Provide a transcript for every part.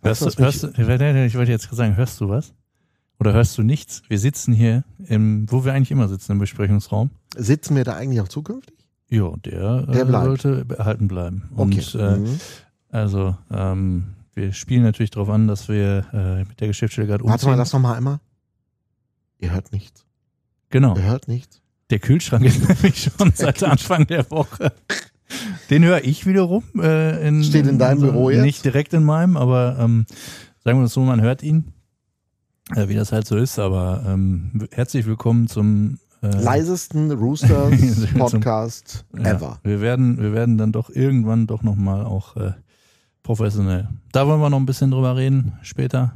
Ich wollte jetzt sagen, hörst du was? Oder hörst du nichts? Wir sitzen hier, wo wir eigentlich immer sitzen, im Besprechungsraum. Sitzen wir da eigentlich auch zukünftig? Ja, der sollte erhalten bleiben. Okay. Und also wir spielen natürlich darauf an, dass wir mit der Geschäftsstelle gerade umziehen. Warte mal, das nochmal einmal. Ihr hört nichts. Genau. Ihr hört nichts. Der Kühlschrank ist nämlich schon seit Anfang der Woche. Den höre ich wiederum. Steht in deinem Büro jetzt? Nicht direkt in meinem, aber sagen wir das so, man hört ihn, wie das halt so ist. Aber herzlich willkommen zum leisesten Roosters Podcast ever. Wir werden dann doch irgendwann doch nochmal auch professionell. Da wollen wir noch ein bisschen drüber reden später.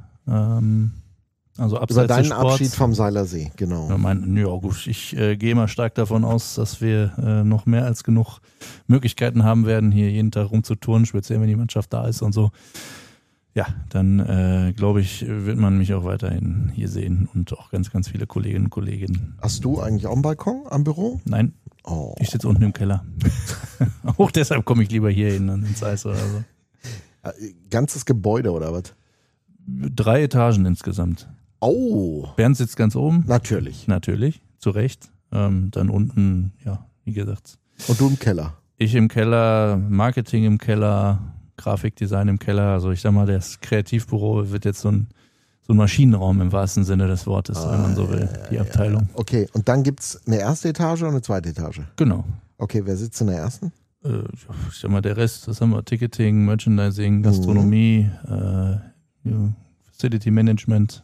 Also abseits über deinen des Sports. Abschied vom Seilersee, genau. Ja, gut, ich gehe mal stark davon aus, dass wir noch mehr als genug Möglichkeiten haben werden, hier jeden Tag rumzutouren, speziell wenn die Mannschaft da ist und so. Ja, dann glaube ich, wird man mich auch weiterhin hier sehen und auch ganz, ganz viele Kolleginnen und Kollegen. Hast du eigentlich auch einen Balkon am Büro? Nein, Ich sitze unten im Keller. Auch deshalb komme ich lieber hier hin ins Eis oder so. Ganzes Gebäude oder was? 3 Etagen insgesamt. Oh. Bernd sitzt ganz oben. Natürlich, zu Recht. Dann unten, ja, wie gesagt. Und du im Keller? Ich im Keller, Marketing im Keller, Grafikdesign im Keller. Also ich sag mal, das Kreativbüro wird jetzt so ein Maschinenraum im wahrsten Sinne des Wortes, wenn man so will, die Abteilung. Okay, und dann gibt es eine erste Etage und eine zweite Etage? Genau. Okay, wer sitzt in der ersten? Ich sag mal, der Rest, das haben wir, Ticketing, Merchandising, Gastronomie, Facility Management.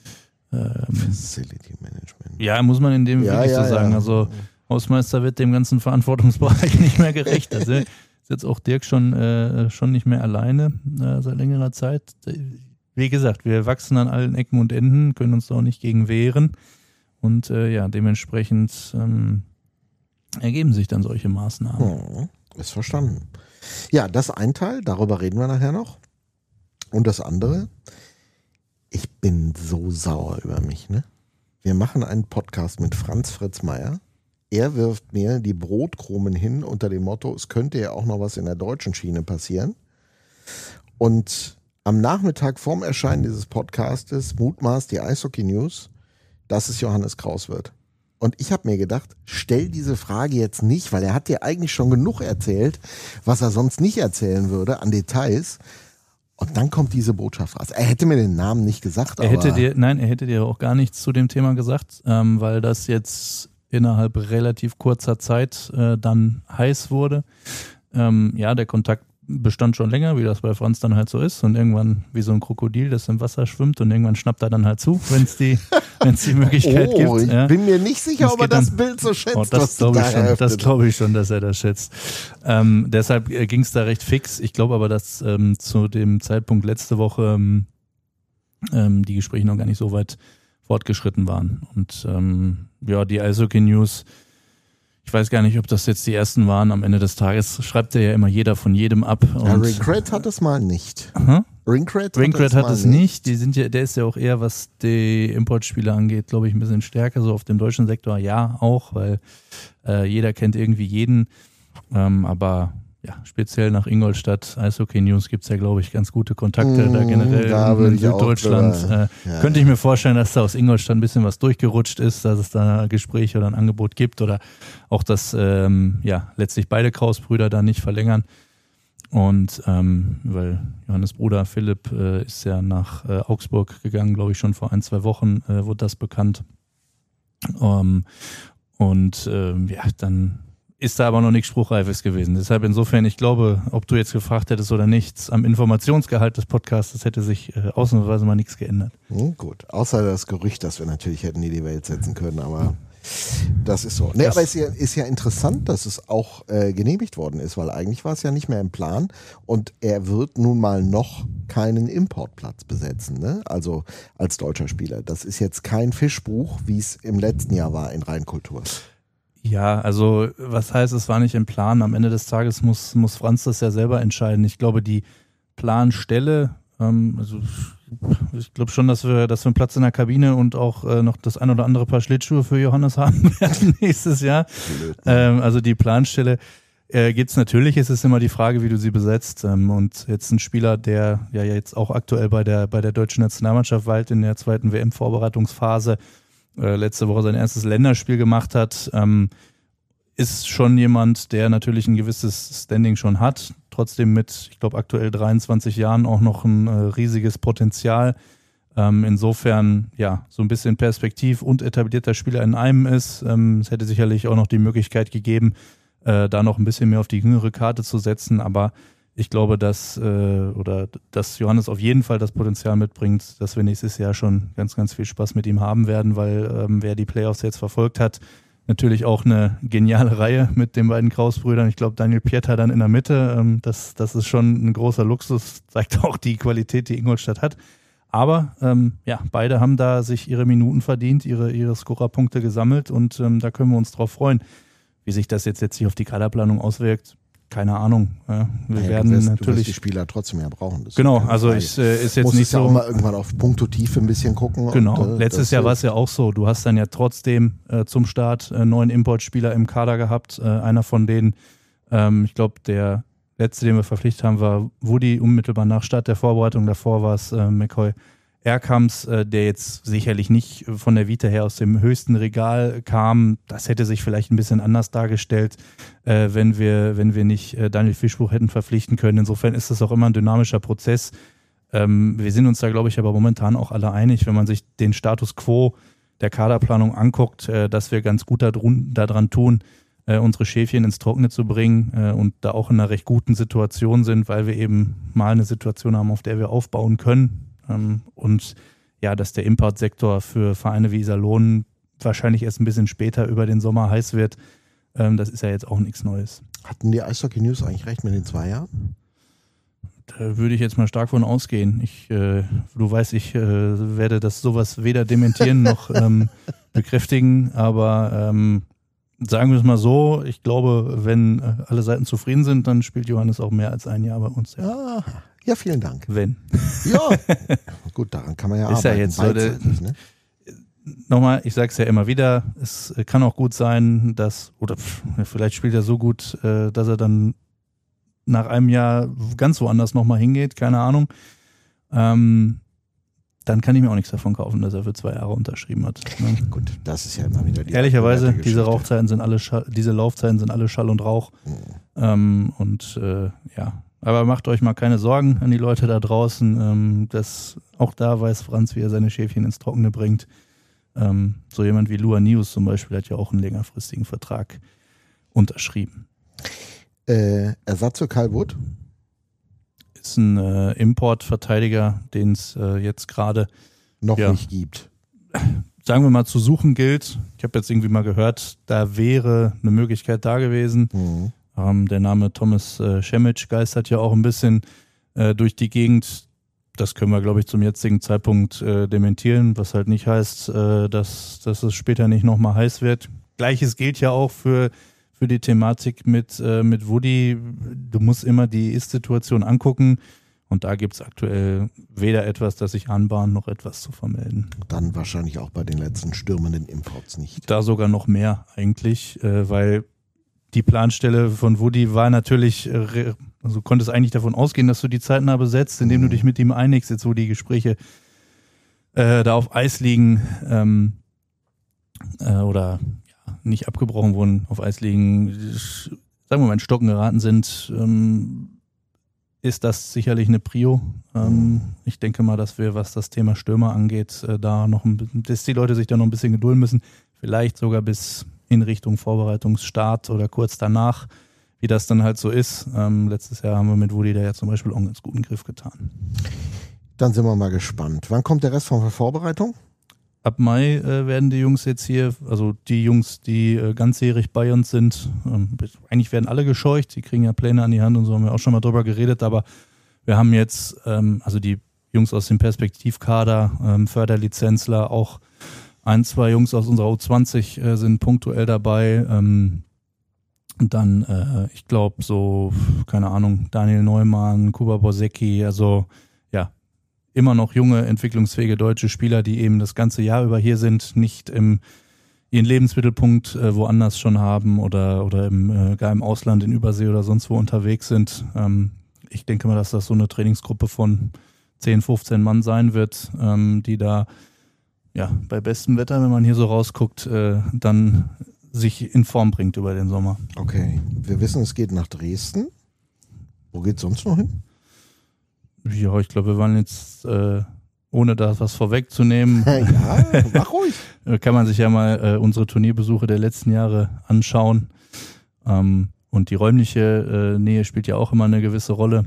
Facility Management. Ja, muss man in dem wirklich so sagen. Also Hausmeister wird dem ganzen Verantwortungsbereich nicht mehr gerecht. Also ist jetzt auch Dirk schon nicht mehr alleine seit längerer Zeit. Wie gesagt, wir wachsen an allen Ecken und Enden, können uns da auch nicht gegen wehren. Und dementsprechend ergeben sich dann solche Maßnahmen. Ist verstanden. Ja, das ein Teil, darüber reden wir nachher noch. Und das andere, ich bin so sauer über mich, ne? Wir machen einen Podcast mit Franz Fritz Meier. Er wirft mir die Brotkrumen hin unter dem Motto, es könnte ja auch noch was in der deutschen Schiene passieren. Und am Nachmittag vorm Erscheinen dieses Podcastes mutmaßt die Eishockey News, dass es Johannes Kraus wird. Und ich habe mir gedacht, stell diese Frage jetzt nicht, weil er hat dir eigentlich schon genug erzählt, was er sonst nicht erzählen würde an Details. Und dann kommt diese Botschaft raus. Er hätte mir den Namen nicht gesagt. Er hätte dir auch gar nichts zu dem Thema gesagt, weil das jetzt innerhalb relativ kurzer Zeit dann heiß wurde. Der Kontakt bestand schon länger, wie das bei Franz dann halt so ist. Und irgendwann wie so ein Krokodil, das im Wasser schwimmt und irgendwann schnappt er dann halt zu, wenn es die Möglichkeit gibt. Ich bin mir nicht sicher, ob er das Bild so schätzt. Das glaube ich schon, dass er das schätzt. Deshalb ging es da recht fix. Ich glaube aber, dass zu dem Zeitpunkt letzte Woche die Gespräche noch gar nicht so weit fortgeschritten waren. Und die Eishockey News, ich weiß gar nicht, ob das jetzt die ersten waren. Am Ende des Tages schreibt ja immer jeder von jedem ab. Ringcred hat es mal nicht. Ringcred hat es nicht. Der ist ja auch eher, was die Importspiele angeht, glaube ich, ein bisschen stärker. So auf dem deutschen Sektor ja auch, weil jeder kennt irgendwie jeden. Aber ja, speziell nach Ingolstadt, Eishockey News gibt es ja, glaube ich, ganz gute Kontakte da generell in Süddeutschland. Könnte ich mir vorstellen, dass da aus Ingolstadt ein bisschen was durchgerutscht ist, dass es da Gespräche oder ein Angebot gibt oder auch, dass letztlich beide Kraus-Brüder da nicht verlängern. Und weil Johannes Bruder Philipp ist ja nach Augsburg gegangen, glaube ich, schon vor 1-2 Wochen wurde das bekannt. Dann ist da aber noch nichts Spruchreifes gewesen. Deshalb insofern, ich glaube, ob du jetzt gefragt hättest oder nicht, am Informationsgehalt des Podcasts hätte sich ausnahmsweise mal nichts geändert. Gut, außer das Gerücht, dass wir natürlich hätten in die Welt setzen können, aber das ist so. Aber es ist ja interessant, dass es auch genehmigt worden ist, weil eigentlich war es ja nicht mehr im Plan und er wird nun mal noch keinen Importplatz besetzen, ne? Also als deutscher Spieler. Das ist jetzt kein Fischbuch, wie es im letzten Jahr war in Rheinkultur. Ja, also was heißt, es war nicht im Plan? Am Ende des Tages muss Franz das ja selber entscheiden. Ich glaube, die Planstelle, ich glaube schon, dass wir einen Platz in der Kabine und auch noch das ein oder andere Paar Schlittschuhe für Johannes haben werden nächstes Jahr. Also die Planstelle Gibt's natürlich, es ist immer die Frage, wie du sie besetzt. Und jetzt ein Spieler, der ja jetzt auch aktuell bei der deutschen Nationalmannschaft weilt in der zweiten WM-Vorbereitungsphase, letzte Woche sein erstes Länderspiel gemacht hat, ist schon jemand, der natürlich ein gewisses Standing schon hat. Trotzdem mit, ich glaube, aktuell 23 Jahren auch noch ein riesiges Potenzial. Insofern, ja, so ein bisschen Perspektiv und etablierter Spieler in einem ist. Es hätte sicherlich auch noch die Möglichkeit gegeben, da noch ein bisschen mehr auf die jüngere Karte zu setzen, aber ich glaube, dass Johannes auf jeden Fall das Potenzial mitbringt, dass wir nächstes Jahr schon ganz, ganz viel Spaß mit ihm haben werden, weil wer die Playoffs jetzt verfolgt hat, natürlich auch eine geniale Reihe mit den beiden Kraus-Brüdern. Ich glaube, Daniel Pieter dann in der Mitte, das ist schon ein großer Luxus, zeigt auch die Qualität, die Ingolstadt hat. Aber beide haben da sich ihre Minuten verdient, ihre Scorerpunkte gesammelt und da können wir uns drauf freuen. Wie sich das jetzt letztlich auf die Kaderplanung auswirkt, keine Ahnung. Wir werden natürlich du wirst die Spieler trotzdem ja brauchen. Genau, also ist jetzt nicht so. Ja auch mal irgendwann auf Punkttiefe ein bisschen gucken. Genau, und, letztes Jahr war es ja auch so. Du hast dann ja trotzdem zum Start 9 Importspieler im Kader gehabt. Einer von denen, ich glaube, der letzte, den wir verpflichtet haben, war Woody unmittelbar nach Start der Vorbereitung. Davor war es McCoy Erkams, der jetzt sicherlich nicht von der Vita her aus dem höchsten Regal kam. Das hätte sich vielleicht ein bisschen anders dargestellt, wenn wir nicht Daniel Fischbuch hätten verpflichten können. Insofern ist das auch immer ein dynamischer Prozess. Wir sind uns da, glaube ich, aber momentan auch alle einig, wenn man sich den Status quo der Kaderplanung anguckt, dass wir ganz gut daran tun, unsere Schäfchen ins Trockene zu bringen und da auch in einer recht guten Situation sind, weil wir eben mal eine Situation haben, auf der wir aufbauen können. Und ja, dass der Importsektor für Vereine wie Iserlohn wahrscheinlich erst ein bisschen später über den Sommer heiß wird, das ist ja jetzt auch nichts Neues. Hatten die Eishockey News eigentlich recht mit den 2 Jahren? Da würde ich jetzt mal stark von ausgehen. Du weißt, ich werde das sowas weder dementieren noch bekräftigen, aber sagen wir es mal so, ich glaube, wenn alle Seiten zufrieden sind, dann spielt Johannes auch mehr als ein Jahr bei uns. Ja. Ja, vielen Dank. Wenn. Ja, gut, daran kann man ja ist arbeiten. Ist ja jetzt so, ne? Nochmal, ich sage es ja immer wieder, es kann auch gut sein, oder vielleicht spielt er so gut, dass er dann nach einem Jahr ganz woanders nochmal hingeht, keine Ahnung. Dann kann ich mir auch nichts davon kaufen, dass er für 2 Jahre unterschrieben hat. Ne? Gut, das ist ja immer wieder die ehrlicherweise, diese Laufzeiten sind alle Schall und Rauch. Aber macht euch mal keine Sorgen an die Leute da draußen. Auch da weiß Franz, wie er seine Schäfchen ins Trockene bringt. So jemand wie Lua Nius zum Beispiel hat ja auch einen längerfristigen Vertrag unterschrieben. Ersatz für Kyle Wood? Ist ein Importverteidiger, den es jetzt gerade noch nicht gibt. Sagen wir mal, zu suchen gilt. Ich habe jetzt irgendwie mal gehört, da wäre eine Möglichkeit da gewesen. Mhm. Der Name Thomas Šemić geistert ja auch ein bisschen durch die Gegend. Das können wir, glaube ich, zum jetzigen Zeitpunkt dementieren, was halt nicht heißt, dass es später nicht nochmal heiß wird. Gleiches gilt ja auch für die Thematik mit Woody. Du musst immer die Ist-Situation angucken und da gibt es aktuell weder etwas, das sich anbahnt, noch etwas zu vermelden. Dann wahrscheinlich auch bei den letzten stürmenden Imports nicht. Da sogar noch mehr eigentlich, weil die Planstelle von Woody war natürlich, also konntest eigentlich davon ausgehen, dass du die zeitnah besetzt, indem du dich mit ihm einigst, jetzt wo die Gespräche da auf Eis liegen oder ja, nicht abgebrochen wurden, auf Eis liegen, sagen wir mal in Stocken geraten sind, ist das sicherlich eine Prio. Ich denke mal, dass wir, was das Thema Stürmer angeht, dass die Leute sich da noch ein bisschen gedulden müssen, vielleicht sogar bis in Richtung Vorbereitungsstart oder kurz danach, wie das dann halt so ist. Letztes Jahr haben wir mit Woody da ja zum Beispiel auch einen ganz guten Griff getan. Dann sind wir mal gespannt. Wann kommt der Rest von der Vorbereitung? Ab Mai werden die Jungs jetzt hier, also die Jungs, die ganzjährig bei uns sind, eigentlich werden alle gescheucht, die kriegen ja Pläne an die Hand und so, haben wir auch schon mal drüber geredet, aber wir haben jetzt, also die Jungs aus dem Perspektivkader, Förderlizenzler, auch 1, 2 Jungs aus unserer U20 sind punktuell dabei. Und dann, ich glaube, so, keine Ahnung, Daniel Neumann, Kuba Bosecki, also ja, immer noch junge, entwicklungsfähige deutsche Spieler, die eben das ganze Jahr über hier sind, nicht im ihren Lebensmittelpunkt woanders schon haben oder gar im Ausland, in Übersee oder sonst wo unterwegs sind. Ich denke mal, dass das so eine Trainingsgruppe von 10, 15 Mann sein wird, die da bei bestem Wetter, wenn man hier so rausguckt, dann sich in Form bringt über den Sommer. Okay, wir wissen, es geht nach Dresden. Wo geht es sonst noch hin? Ja, ich glaube, wir waren jetzt, ohne da was vorwegzunehmen, ja, mach ruhig. Kann man sich ja mal unsere Turnierbesuche der letzten Jahre anschauen. Und die räumliche Nähe spielt ja auch immer eine gewisse Rolle.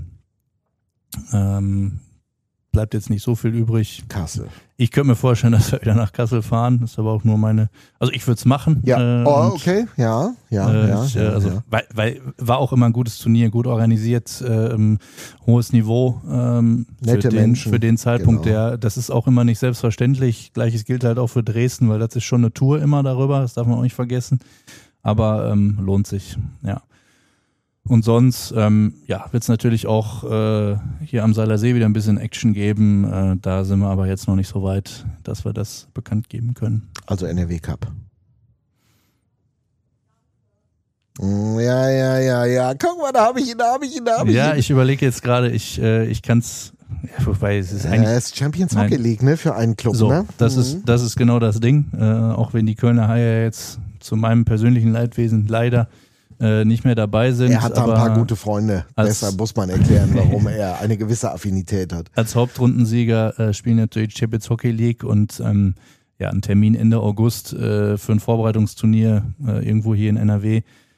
Bleibt jetzt nicht so viel übrig. Kassel. Ich könnte mir vorstellen, dass wir wieder nach Kassel fahren. Das ist aber auch nur also ich würde es machen. Ja, okay, ja. Weil war auch immer ein gutes Turnier, gut organisiert, hohes Niveau. Nette Menschen. Für den Zeitpunkt, genau. Das ist auch immer nicht selbstverständlich. Gleiches gilt halt auch für Dresden, weil das ist schon eine Tour immer darüber, das darf man auch nicht vergessen. Aber lohnt sich, ja. Und sonst wird es natürlich auch hier am Seiler See wieder ein bisschen Action geben. Da sind wir aber jetzt noch nicht so weit, dass wir das bekannt geben können. Also NRW Cup. Ja. Guck mal, da habe ich ihn. Ja, ich überlege jetzt gerade, ich kann es, wobei es ist eigentlich... Es ist Champions Hockey League, ne, für einen Club, so, ne? Das ist genau das Ding. Auch wenn die Kölner Haie jetzt zu meinem persönlichen Leidwesen leider nicht mehr dabei sind. Er hat da ein paar gute Freunde, deshalb muss man erklären, warum er eine gewisse Affinität hat. Als Hauptrundensieger spielen natürlich Champions Hockey League und ein Termin Ende August für ein Vorbereitungsturnier irgendwo hier in NRW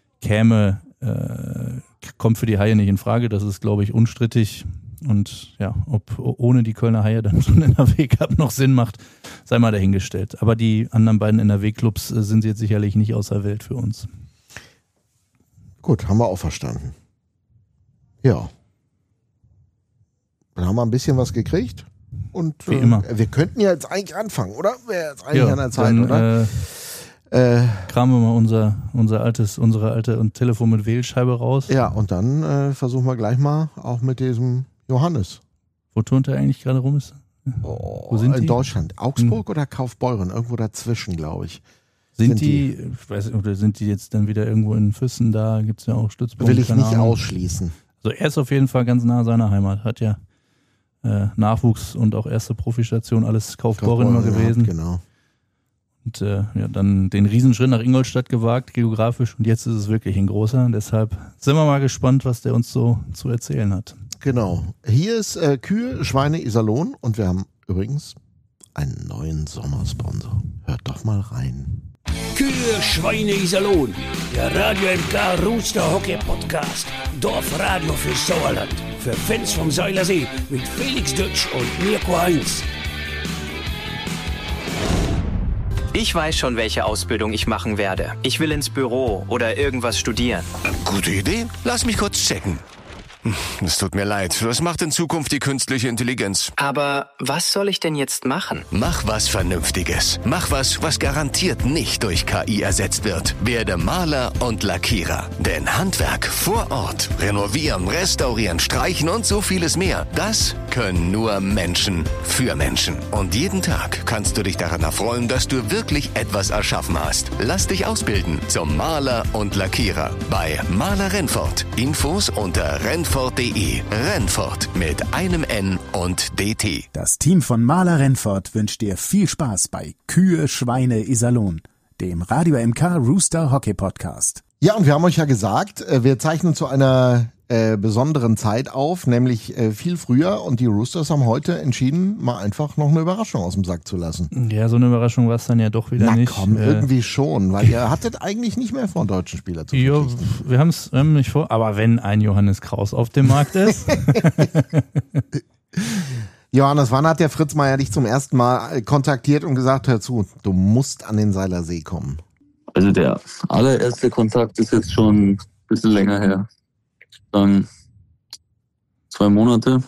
kommt für die Haie nicht in Frage. Das ist, glaube ich, unstrittig. Und ja, ob ohne die Kölner Haie dann so ein NRW-Cup noch Sinn macht, sei mal dahingestellt. Aber die anderen beiden NRW-Clubs sind jetzt sicherlich nicht außer Welt für uns. Gut, haben wir auch verstanden. Ja. Dann haben wir ein bisschen was gekriegt. Und wie immer. Wir könnten ja jetzt eigentlich anfangen, oder? Wäre jetzt eigentlich an der Zeit, dann, oder? Kramen wir mal unsere alte Telefon mit Wählscheibe raus. Ja, und dann versuchen wir gleich mal auch mit diesem Johannes. Wo turnt er eigentlich gerade rum? Wo sind die? In Deutschland. Augsburg oder Kaufbeuren? Irgendwo dazwischen, glaube ich. Sind die, ich weiß nicht, oder sind die jetzt dann wieder irgendwo in Füssen da? Gibt es ja auch Stützpunkte. Will ich nicht ausschließen. Also er ist auf jeden Fall ganz nah seiner Heimat. Hat ja Nachwuchs und auch erste Profistation, alles Kaufbeuren immer gewesen. Ja, genau. Und dann den Riesenschritt nach Ingolstadt gewagt, geografisch. Und jetzt ist es wirklich ein großer. Deshalb sind wir mal gespannt, was der uns so zu erzählen hat. Genau. Hier ist Kühe, Schweine, Iserlohn. Und wir haben übrigens einen neuen Sommersponsor. Hört doch mal rein. Kühe, Schweine, Iserlohn. Der Radio MK Rooster Hockey Podcast. Dorfradio für Sauerland. Für Fans vom Seiler See mit Felix Dutsch und Mirko Heinz. Ich weiß schon, welche Ausbildung ich machen werde. Ich will ins Büro oder irgendwas studieren. Gute Idee. Lass mich kurz checken. Es tut mir leid. Was macht in Zukunft die künstliche Intelligenz? Aber was soll ich denn jetzt machen? Mach was Vernünftiges. Mach was garantiert nicht durch KI ersetzt wird. Werde Maler und Lackierer. Denn Handwerk vor Ort, renovieren, restaurieren, streichen und so vieles mehr, das können nur Menschen für Menschen. Und jeden Tag kannst du dich daran erfreuen, dass du wirklich etwas erschaffen hast. Lass dich ausbilden zum Maler und Lackierer bei Maler Rennfort. Infos unter rennfort.de. Rennfort mit einem N und DT. Das Team von Maler Rennfort wünscht dir viel Spaß bei Kühe, Schweine, Iserlohn, dem Radio MK Rooster Hockey Podcast. Ja, und wir haben euch ja gesagt, wir zeichnen zu einer besonderen Zeit auf, nämlich viel früher. Und die Roosters haben heute entschieden, mal einfach noch eine Überraschung aus dem Sack zu lassen. Ja, so eine Überraschung war es dann ja doch wieder nicht. Na komm, irgendwie schon, weil ihr hattet eigentlich nicht mehr vor, einen deutschen Spieler zu verpflichten. Ja, wir haben es nicht vor, aber wenn ein Johannes Kraus auf dem Markt ist. Johannes, wann hat der Fritz Meier dich zum ersten Mal kontaktiert und gesagt, hör zu, du musst an den Seiler See kommen? Also der allererste Kontakt ist jetzt schon ein bisschen länger her. Dann 2 Monate.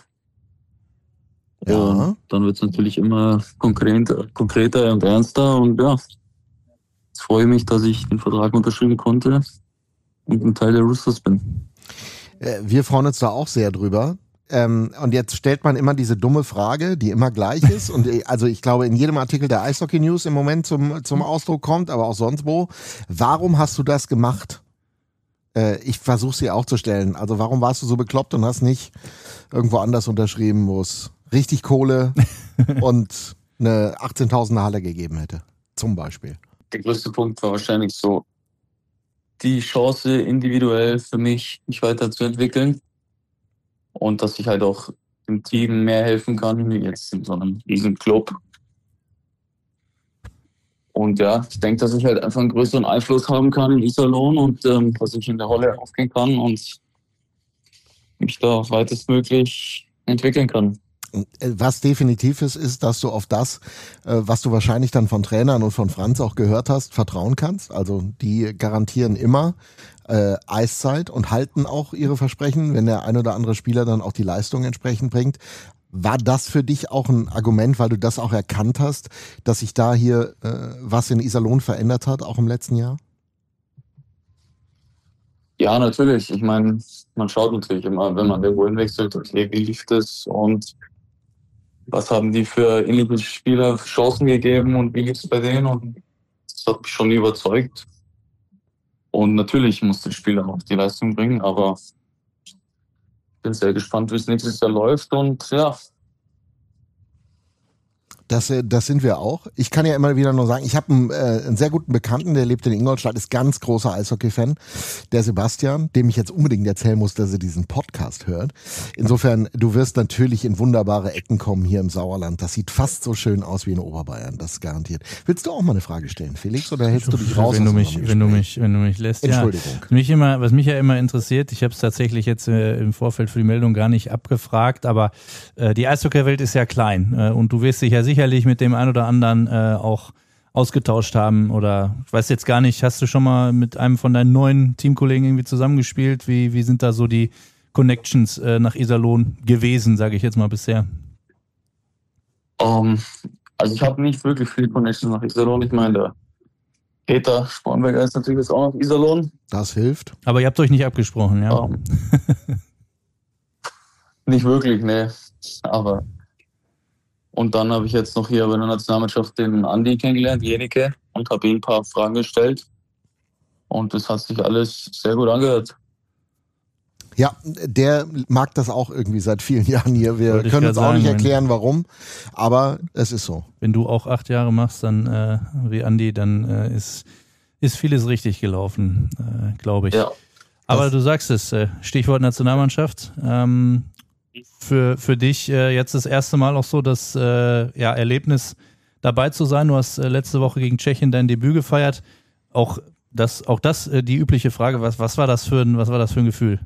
Ja. Dann wird es natürlich immer konkreter und ernster. Und ja, jetzt freue ich mich, dass ich den Vertrag unterschreiben konnte und ein Teil der Roosters bin. Wir freuen uns da auch sehr drüber. und jetzt stellt man immer diese dumme Frage, die immer gleich ist. Und also ich glaube, in jedem Artikel der Eishockey News im Moment zum Ausdruck kommt, aber auch sonst wo. Warum hast du das gemacht? Ich versuche sie auch zu stellen. Also warum warst du so bekloppt und hast nicht irgendwo anders unterschrieben, wo es richtig Kohle und eine 18.000er Halle gegeben hätte? Zum Beispiel. Der größte Punkt war wahrscheinlich so die Chance, individuell für mich weiterzuentwickeln und dass ich halt auch dem Team mehr helfen kann, wie jetzt in so einem riesen Club. Und ja, ich denke, dass ich halt einfach einen größeren Einfluss haben kann in Iserlohn und dass ich in der Rolle aufgehen kann und mich da weitestmöglich entwickeln kann. Was definitiv ist, dass du auf das, was du wahrscheinlich dann von Trainern und von Franz auch gehört hast, vertrauen kannst. Also die garantieren immer Eiszeit und halten auch ihre Versprechen, wenn der ein oder andere Spieler dann auch die Leistung entsprechend bringt. War das für dich auch ein Argument, weil du das auch erkannt hast, dass sich da hier was in Iserlohn verändert hat, auch im letzten Jahr? Ja, natürlich. Ich meine, man schaut natürlich immer, wenn man irgendwo hinwechselt, okay, wie lief das und was haben die für ähnliche Spieler Chancen gegeben und wie lief es bei denen? Und das hat mich schon überzeugt. Und natürlich muss der Spieler auch die Leistung bringen, aber ich bin sehr gespannt, wie es nächstes Jahr läuft und ja. Das sind wir auch. Ich kann ja immer wieder nur sagen, ich habe einen sehr guten Bekannten, der lebt in Ingolstadt, ist ganz großer Eishockey-Fan, der Sebastian, dem ich jetzt unbedingt erzählen muss, dass er diesen Podcast hört. Insofern, du wirst natürlich in wunderbare Ecken kommen hier im Sauerland. Das sieht fast so schön aus wie in Oberbayern, das ist garantiert. Willst du auch mal eine Frage stellen, Felix, oder hältst du dich raus? Wenn du mich lässt. Entschuldigung. Ja, was mich ja immer interessiert, ich habe es tatsächlich jetzt im Vorfeld für die Meldung gar nicht abgefragt, aber die Eishockey-Welt ist ja klein und du wirst dich ja sicherlich mit dem einen oder anderen auch ausgetauscht haben oder ich weiß jetzt gar nicht, hast du schon mal mit einem von deinen neuen Teamkollegen irgendwie zusammengespielt? Wie sind da so die Connections nach Iserlohn gewesen, sage ich jetzt mal bisher? Also ich habe nicht wirklich viele Connections nach Iserlohn. Ich meine, der Peter Spornberger ist natürlich jetzt auch nach Iserlohn. Das hilft. Aber ihr habt euch nicht abgesprochen, ja? Nicht wirklich, ne. Aber und dann habe ich jetzt noch hier bei der Nationalmannschaft den Andi kennengelernt, Jenike, und habe ihm ein paar Fragen gestellt. Und das hat sich alles sehr gut angehört. Ja, der mag das auch irgendwie seit vielen Jahren hier. Wir können uns auch nicht erklären, warum, aber es ist so. Wenn du auch 8 Jahre machst, dann wie Andi, dann ist vieles richtig gelaufen, glaube ich. Ja. Aber du sagst es, Stichwort Nationalmannschaft. Für dich jetzt das erste Mal auch so das Erlebnis dabei zu sein. Du hast letzte Woche gegen Tschechien dein Debüt gefeiert. Auch das die übliche Frage, was war das für ein Gefühl?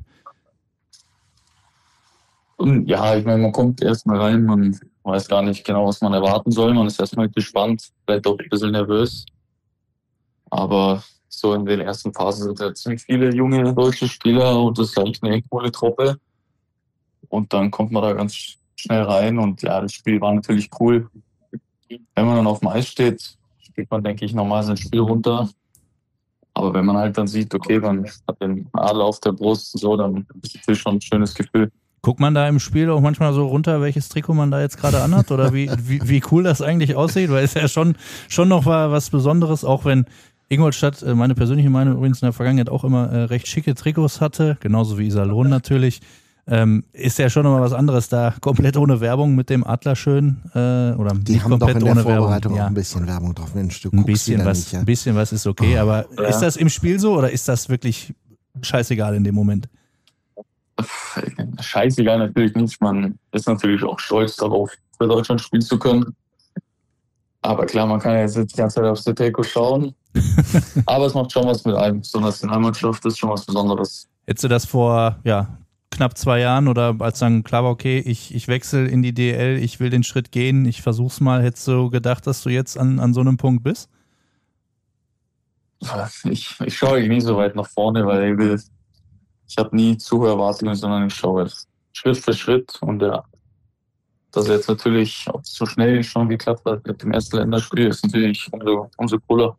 Ja, ich meine, man kommt erstmal rein, man weiß gar nicht genau, was man erwarten soll. Man ist erstmal gespannt, vielleicht auch ein bisschen nervös. Aber so in den ersten Phasen sind ja ziemlich viele junge deutsche Spieler und das ist eigentlich eine coole Truppe. Und dann kommt man da ganz schnell rein und ja, das Spiel war natürlich cool. Wenn man dann auf dem Eis steht, spielt man, denke ich, normal sein Spiel runter. Aber wenn man halt dann sieht, okay, man hat den Adler auf der Brust, so, dann ist das schon ein schönes Gefühl. Guckt man da im Spiel auch manchmal so runter, welches Trikot man da jetzt gerade anhat oder wie cool das eigentlich aussieht? Weil es ja schon noch was Besonderes, auch wenn Ingolstadt, meine persönliche Meinung übrigens in der Vergangenheit auch immer recht schicke Trikots hatte, genauso wie Iserlohn natürlich. Ist ja schon noch mal was anderes da, komplett ohne Werbung mit dem Adlerschön oder die haben doch in der Vorbereitung auch ein bisschen Werbung drauf. Mensch, du guckst ein bisschen was ist okay, aber ist das im Spiel so oder ist das wirklich scheißegal in dem Moment? Scheißegal natürlich nicht, man ist natürlich auch stolz darauf, für Deutschland spielen zu können. Aber klar, man kann ja jetzt die ganze Zeit aufs Trikot schauen, aber es macht schon was mit einem, so eine Nationalmannschaft ist schon was Besonderes. Hättest du das vor, knapp 2 Jahren oder als dann klar war, okay, ich wechsle in die DL, ich will den Schritt gehen, ich versuch's mal, hättest du gedacht, dass du jetzt an so einem Punkt bist? Ich schaue nie so weit nach vorne, weil ich habe nie zu hohe Erwartungen, sondern ich schaue Schritt für Schritt und dass jetzt natürlich auch so schnell schon geklappt hat mit dem ersten Länderspiel, ist natürlich umso cooler.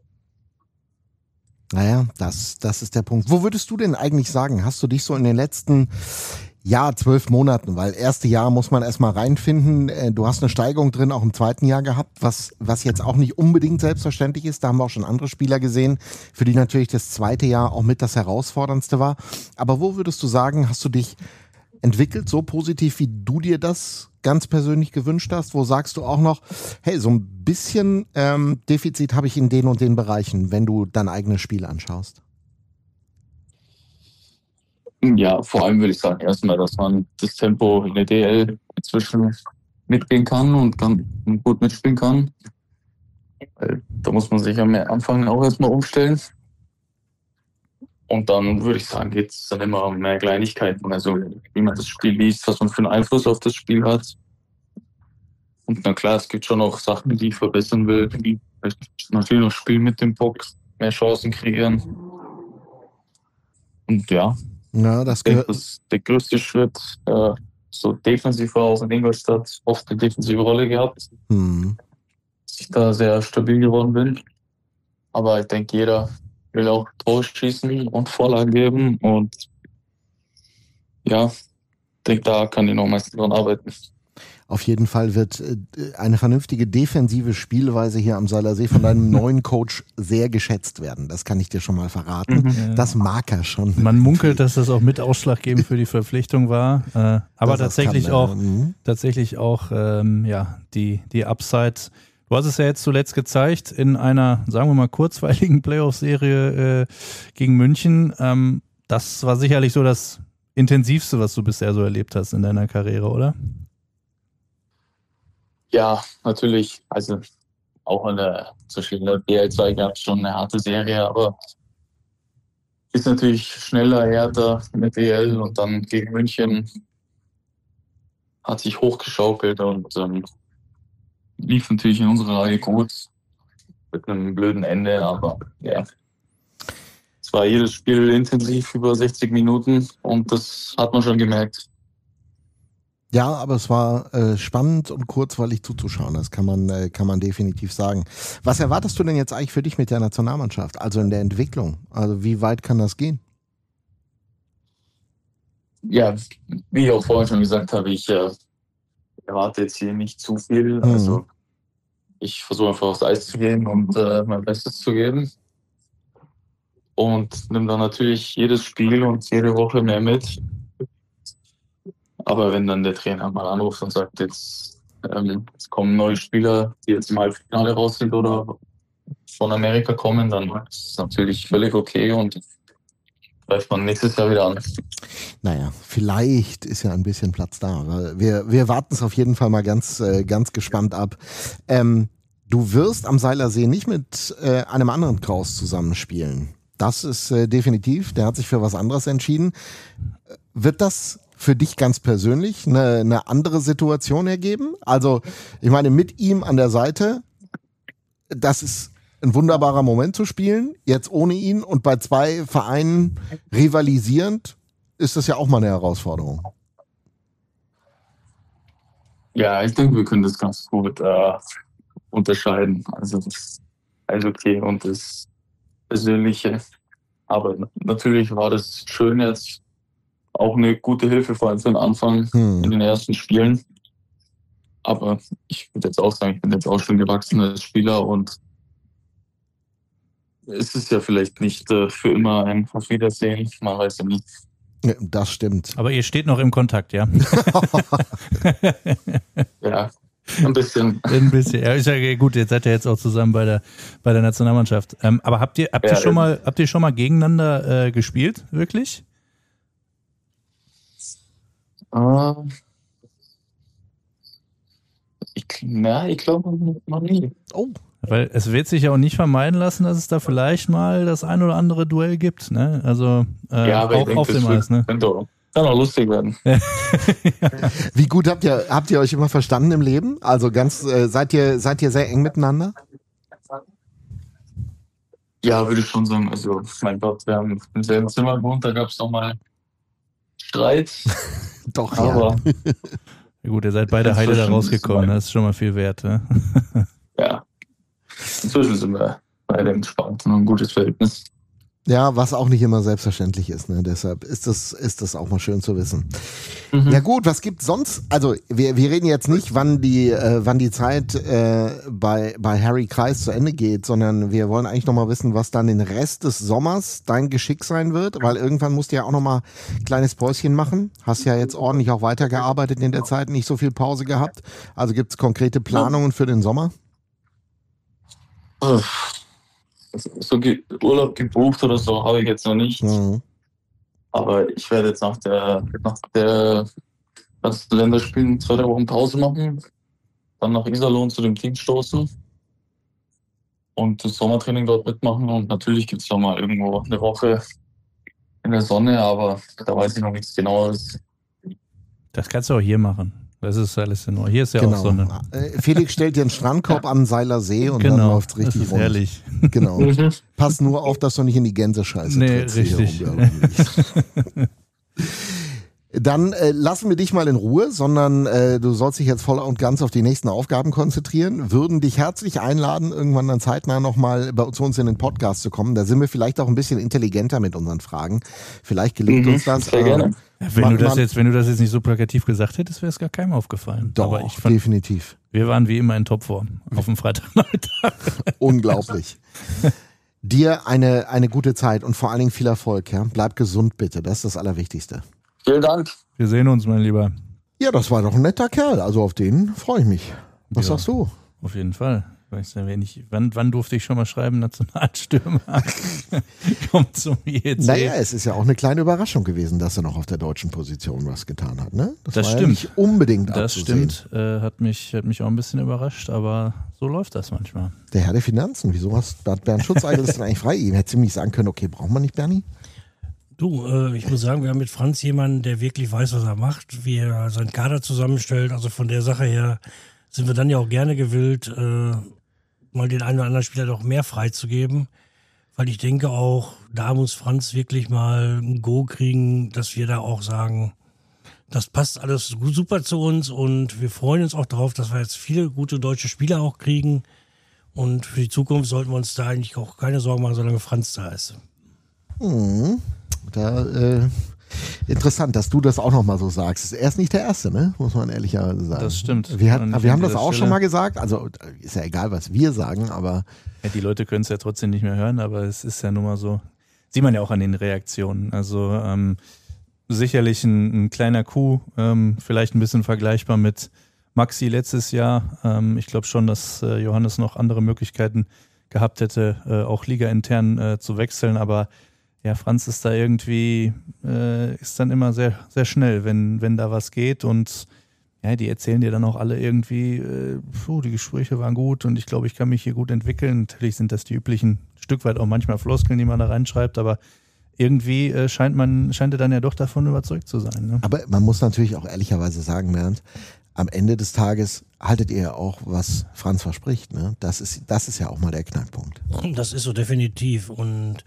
Naja, das ist der Punkt. Wo würdest du denn eigentlich sagen, hast du dich so in den letzten Ja, 12 Monaten, weil erste Jahr muss man erstmal reinfinden. Du hast eine Steigerung drin, auch im zweiten Jahr gehabt, was jetzt auch nicht unbedingt selbstverständlich ist. Da haben wir auch schon andere Spieler gesehen, für die natürlich das zweite Jahr auch mit das Herausforderndste war. Aber wo würdest du sagen, hast du dich entwickelt, so positiv, wie du dir das ganz persönlich gewünscht hast? Wo sagst du auch noch, hey, so ein bisschen Defizit habe ich in den und den Bereichen, wenn du dein eigenes Spiel anschaust? Ja, vor allem würde ich sagen, erstmal, dass man das Tempo in der DL inzwischen mitgehen kann und gut mitspielen kann. Weil da muss man sich am Anfang auch erstmal umstellen. Und dann würde ich sagen, geht es dann immer um mehr Kleinigkeiten. Also wie man das Spiel liest, was man für einen Einfluss auf das Spiel hat. Und na klar, es gibt schon noch Sachen, die ich verbessern will. Natürlich noch Spiel mit dem Puck, mehr Chancen kreieren. Und ja. Ja, das ist der größte Schritt. So defensiv war auch in Ingolstadt oft eine defensive Rolle gehabt. Dass ich da sehr stabil geworden bin. Aber ich denke, jeder will auch Tore schießen und Vorlagen geben. Und ja, ich denke, da kann ich noch meistens dran arbeiten. Auf jeden Fall wird eine vernünftige defensive Spielweise hier am Seilersee von deinem neuen Coach sehr geschätzt werden. Das kann ich dir schon mal verraten. Ja. Das mag er schon. Man munkelt, dass das auch mit ausschlaggebend für die Verpflichtung war. Aber tatsächlich auch die Upside. Du hast es ja jetzt zuletzt gezeigt in einer, sagen wir mal, kurzweiligen Playoff-Serie gegen München. Das war sicherlich so das Intensivste, was du bisher so erlebt hast in deiner Karriere, oder? Ja, natürlich. Also auch in der BL2 gab es schon eine harte Serie, aber ist natürlich schneller, härter in der DL und dann gegen München hat sich hochgeschaukelt und lief natürlich in unserer Reihe gut mit einem blöden Ende, aber ja. Es war jedes Spiel intensiv über 60 Minuten und das hat man schon gemerkt. Ja, aber es war spannend und kurzweilig zuzuschauen, das kann man definitiv sagen. Was erwartest du denn jetzt eigentlich für dich mit der Nationalmannschaft, also in der Entwicklung? Also wie weit kann das gehen? Ja, wie ich auch vorhin schon gesagt habe, ich erwarte jetzt hier nicht zu viel. Also ich versuche einfach aufs Eis zu gehen und mein Bestes zu geben. Und nehme dann natürlich jedes Spiel und jede Woche mehr mit. Aber wenn dann der Trainer mal anruft und sagt, jetzt kommen neue Spieler, die jetzt im Halbfinale raus sind oder von Amerika kommen, dann ist es natürlich völlig okay und greift man nächstes Jahr wieder an. Naja, vielleicht ist ja ein bisschen Platz da. Aber wir warten es auf jeden Fall mal ganz gespannt ab. Du wirst am Seilersee nicht mit einem anderen Kraus zusammenspielen. Das ist definitiv, der hat sich für was anderes entschieden. Wird das für dich ganz persönlich eine andere Situation ergeben? Also, ich meine, mit ihm an der Seite, das ist ein wunderbarer Moment zu spielen, jetzt ohne ihn und bei zwei Vereinen rivalisierend, ist das ja auch mal eine Herausforderung. Ja, ich denke, wir können das ganz gut unterscheiden. Also das Eishockey und das Persönliche. Aber natürlich war das schön jetzt. Auch eine gute Hilfe, vor allem für den Anfang in den ersten Spielen. Aber ich würde jetzt auch sagen, ich bin jetzt auch schon gewachsen als Spieler und es ist ja vielleicht nicht für immer ein Auf Wiedersehen. Man weiß ja nie. Das stimmt. Aber ihr steht noch im Kontakt, ja? Ja, ein bisschen. Ein bisschen. Ja, ist ja gut, jetzt seid ihr jetzt auch zusammen bei der Nationalmannschaft. Aber habt ihr schon mal gegeneinander gespielt, wirklich? Ich glaube noch nie. Oh. Weil es wird sich ja auch nicht vermeiden lassen, dass es da vielleicht mal das ein oder andere Duell gibt, ne? Also auch auf dem Eis, ne? Kann auch lustig werden. Wie gut habt ihr euch immer verstanden im Leben? Also seid ihr sehr eng miteinander? Ja, würde ich schon sagen. Also mein Gott, wir haben im selben Zimmer gewohnt, da gab es nochmal Streit. Doch, aber ja gut, ihr seid beide heile da rausgekommen, das ist schon mal viel wert. Ne? Ja, inzwischen sind wir beide entspannt und ein gutes Verhältnis. Ja, was auch nicht immer selbstverständlich ist, ne? Deshalb ist das auch mal schön zu wissen. Ja gut, was gibt's sonst? Also wir reden jetzt nicht, wann die Zeit bei Harry Kreis zu Ende geht, sondern wir wollen eigentlich noch mal wissen, was dann den Rest des Sommers dein Geschick sein wird, weil irgendwann musst du ja auch noch mal ein kleines Päuschen machen. Hast ja jetzt ordentlich auch weitergearbeitet in der Zeit, nicht so viel Pause gehabt. Also gibt's konkrete Planungen für den Sommer? So Urlaub gebucht oder so habe ich jetzt noch nicht. Mhm. Aber ich werde jetzt nach der ersten Länderspielen 2 Wochen Pause machen, dann nach Iserlohn zu dem Team stoßen und das Sommertraining dort mitmachen. Und natürlich gibt es noch mal irgendwo eine Woche in der Sonne, aber da weiß ich noch nichts Genaues. Das kannst du auch hier machen. Das ist alles in Ordnung. Hier ist ja auch Sonne. Felix stellt dir einen Strandkorb an Seiler See und dann läuft's richtig das ist herrlich. Genau. Pass nur auf, dass du nicht in die Gänsescheiße trittst. Richtig. Dann lassen wir dich mal in Ruhe, sondern du sollst dich jetzt voll und ganz auf die nächsten Aufgaben konzentrieren. Würden dich herzlich einladen, irgendwann dann zeitnah nochmal zu uns in den Podcast zu kommen. Da sind wir vielleicht auch ein bisschen intelligenter mit unseren Fragen. Vielleicht gelingt uns das. Sehr gerne. Wenn du das jetzt nicht so plakativ gesagt hättest, wäre es gar keinem aufgefallen. Doch, aber ich fand, definitiv. Wir waren wie immer in Topform auf dem Freitagnachmittag. Unglaublich. Dir eine gute Zeit und vor allen Dingen viel Erfolg. Ja? Bleib gesund bitte, das ist das Allerwichtigste. Vielen Dank. Wir sehen uns, mein Lieber. Ja, das war doch ein netter Kerl. Also auf den freue ich mich. Was sagst du? Auf jeden Fall. Weißt du, wann durfte ich schon mal schreiben, Nationalstürmer kommt zum IEC? Naja, es ist ja auch eine kleine Überraschung gewesen, dass er noch auf der deutschen Position was getan hat. Ne? Das war stimmt. Ja nicht unbedingt das abzusehen. Stimmt. Hat mich auch ein bisschen überrascht, aber so läuft das manchmal. Der Herr der Finanzen, wieso hat Bernd Schutzeigel das denn eigentlich frei? Ihm hätte ziemlich sagen können, okay, brauchen wir nicht, Bernie? Du, ich muss sagen, wir haben mit Franz jemanden, der wirklich weiß, was er macht, wie er seinen Kader zusammenstellt. Also von der Sache her sind wir dann ja auch gerne gewillt, mal den einen oder anderen Spieler doch mehr freizugeben. Weil ich denke auch, da muss Franz wirklich mal ein Go kriegen, dass wir da auch sagen, das passt alles super zu uns und wir freuen uns auch darauf, dass wir jetzt viele gute deutsche Spieler auch kriegen. Und für die Zukunft sollten wir uns da eigentlich auch keine Sorgen machen, solange Franz da ist. Interessant, dass du das auch nochmal so sagst. Er ist nicht der Erste, ne? Muss man ehrlicherweise sagen. Das stimmt. Wir haben das auch schon mal gesagt. Also ist ja egal, was wir sagen, aber... Ja, die Leute können es ja trotzdem nicht mehr hören, aber es ist ja nun mal so. Sieht man ja auch an den Reaktionen. Also sicherlich ein kleiner Coup, vielleicht ein bisschen vergleichbar mit Maxi letztes Jahr. Ich glaube schon, dass Johannes noch andere Möglichkeiten gehabt hätte, auch ligaintern zu wechseln, aber ja, Franz ist da irgendwie, ist dann immer sehr, sehr schnell, wenn da was geht und ja, die erzählen dir dann auch alle irgendwie, die Gespräche waren gut und ich glaube, ich kann mich hier gut entwickeln. Natürlich sind das die üblichen Stück weit auch manchmal Floskeln, die man da reinschreibt, aber irgendwie scheint er dann ja doch davon überzeugt zu sein. Ne? Aber man muss natürlich auch ehrlicherweise sagen, Bernd, am Ende des Tages haltet ihr ja auch, was Franz verspricht. Ne? Das ist ja auch mal der Knackpunkt. Das ist so definitiv. Und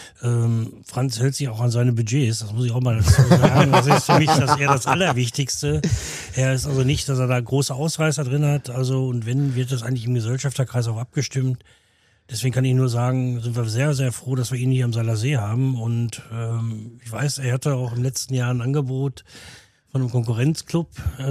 Franz hält sich auch an seine Budgets. Das muss ich auch mal dazu sagen. Das ist für mich das Allerwichtigste. Er ist also nicht, dass er da große Ausreißer drin hat. Also und wenn, wird das eigentlich im Gesellschafterkreis auch abgestimmt. Deswegen kann ich nur sagen, sind wir sehr, sehr froh, dass wir ihn hier am Seiler See haben. Und ich weiß, er hatte auch im letzten Jahr ein Angebot von einem Konkurrenzclub,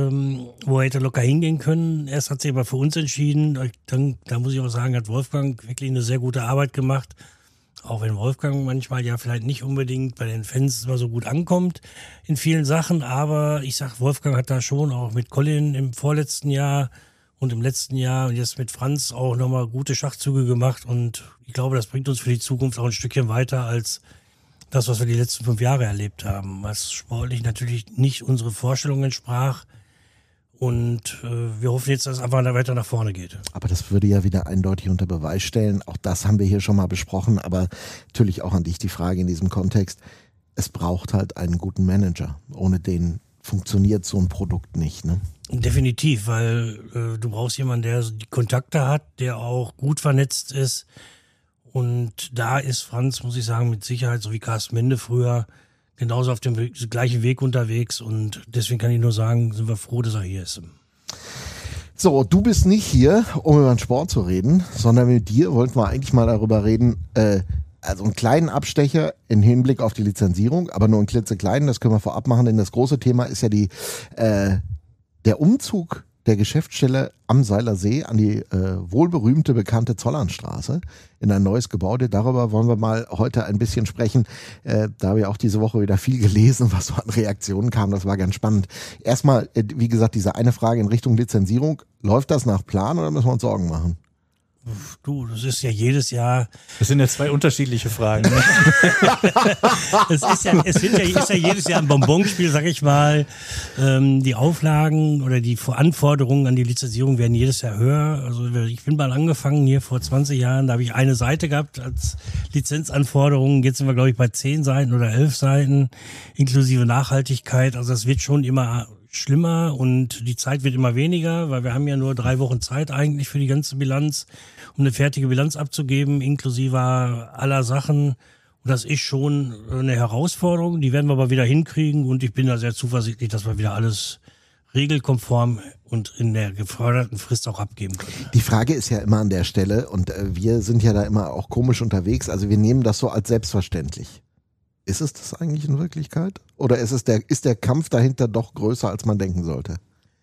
wo er hätte locker hingehen können. Erst hat sich aber für uns entschieden. Da muss ich auch sagen, hat Wolfgang wirklich eine sehr gute Arbeit gemacht. Auch wenn Wolfgang manchmal ja vielleicht nicht unbedingt bei den Fans immer so gut ankommt in vielen Sachen. Aber ich sag, Wolfgang hat da schon auch mit Colin im vorletzten Jahr und im letzten Jahr und jetzt mit Franz auch nochmal gute Schachzüge gemacht. Und ich glaube, das bringt uns für die Zukunft auch ein Stückchen weiter als das, was wir die letzten 5 Jahre erlebt haben, was sportlich natürlich nicht unsere Vorstellung entsprach. Und wir hoffen jetzt, dass es einfach weiter nach vorne geht. Aber das würde ja wieder eindeutig unter Beweis stellen. Auch das haben wir hier schon mal besprochen. Aber natürlich auch an dich die Frage in diesem Kontext. Es braucht halt einen guten Manager. Ohne den funktioniert so ein Produkt nicht. Ne? Definitiv, weil du brauchst jemanden, der die Kontakte hat, der auch gut vernetzt ist. Und da ist Franz, muss ich sagen, mit Sicherheit, so wie Carsten Mende früher, genauso auf dem gleichen Weg unterwegs. Und deswegen kann ich nur sagen, sind wir froh, dass er hier ist. So, du bist nicht hier, um über den Sport zu reden, sondern mit dir wollten wir eigentlich mal darüber reden, also einen kleinen Abstecher im Hinblick auf die Lizenzierung, aber nur einen klitzekleinen, das können wir vorab machen, denn das große Thema ist ja der Umzug der Geschäftsstelle am Seiler See an die wohlberühmte, bekannte Zollernstraße in ein neues Gebäude. Darüber wollen wir mal heute ein bisschen sprechen. Da habe ich auch diese Woche wieder viel gelesen, was so an Reaktionen kam. Das war ganz spannend. Erstmal, wie gesagt, diese eine Frage in Richtung Lizenzierung. Läuft das nach Plan oder müssen wir uns Sorgen machen? Du, das ist ja jedes Jahr. Das sind ja zwei unterschiedliche Fragen. Ne? ist ja jedes Jahr ein Bonbonspiel, sag ich mal. Die Auflagen oder die Anforderungen an die Lizenzierung werden jedes Jahr höher. Also ich bin mal angefangen hier vor 20 Jahren, da habe ich eine Seite gehabt als Lizenzanforderungen. Jetzt sind wir, glaube ich, bei 10 Seiten oder 11 Seiten, inklusive Nachhaltigkeit. Also das wird schon immer schlimmer und die Zeit wird immer weniger, weil wir haben ja nur 3 Wochen Zeit eigentlich für die ganze Bilanz, um eine fertige Bilanz abzugeben, inklusive aller Sachen. Und das ist schon eine Herausforderung, die werden wir aber wieder hinkriegen und ich bin da sehr zuversichtlich, dass wir wieder alles regelkonform und in der geförderten Frist auch abgeben können. Die Frage ist ja immer an der Stelle und wir sind ja da immer auch komisch unterwegs, also wir nehmen das so als selbstverständlich. Ist es das eigentlich in Wirklichkeit? Oder ist der Kampf dahinter doch größer, als man denken sollte?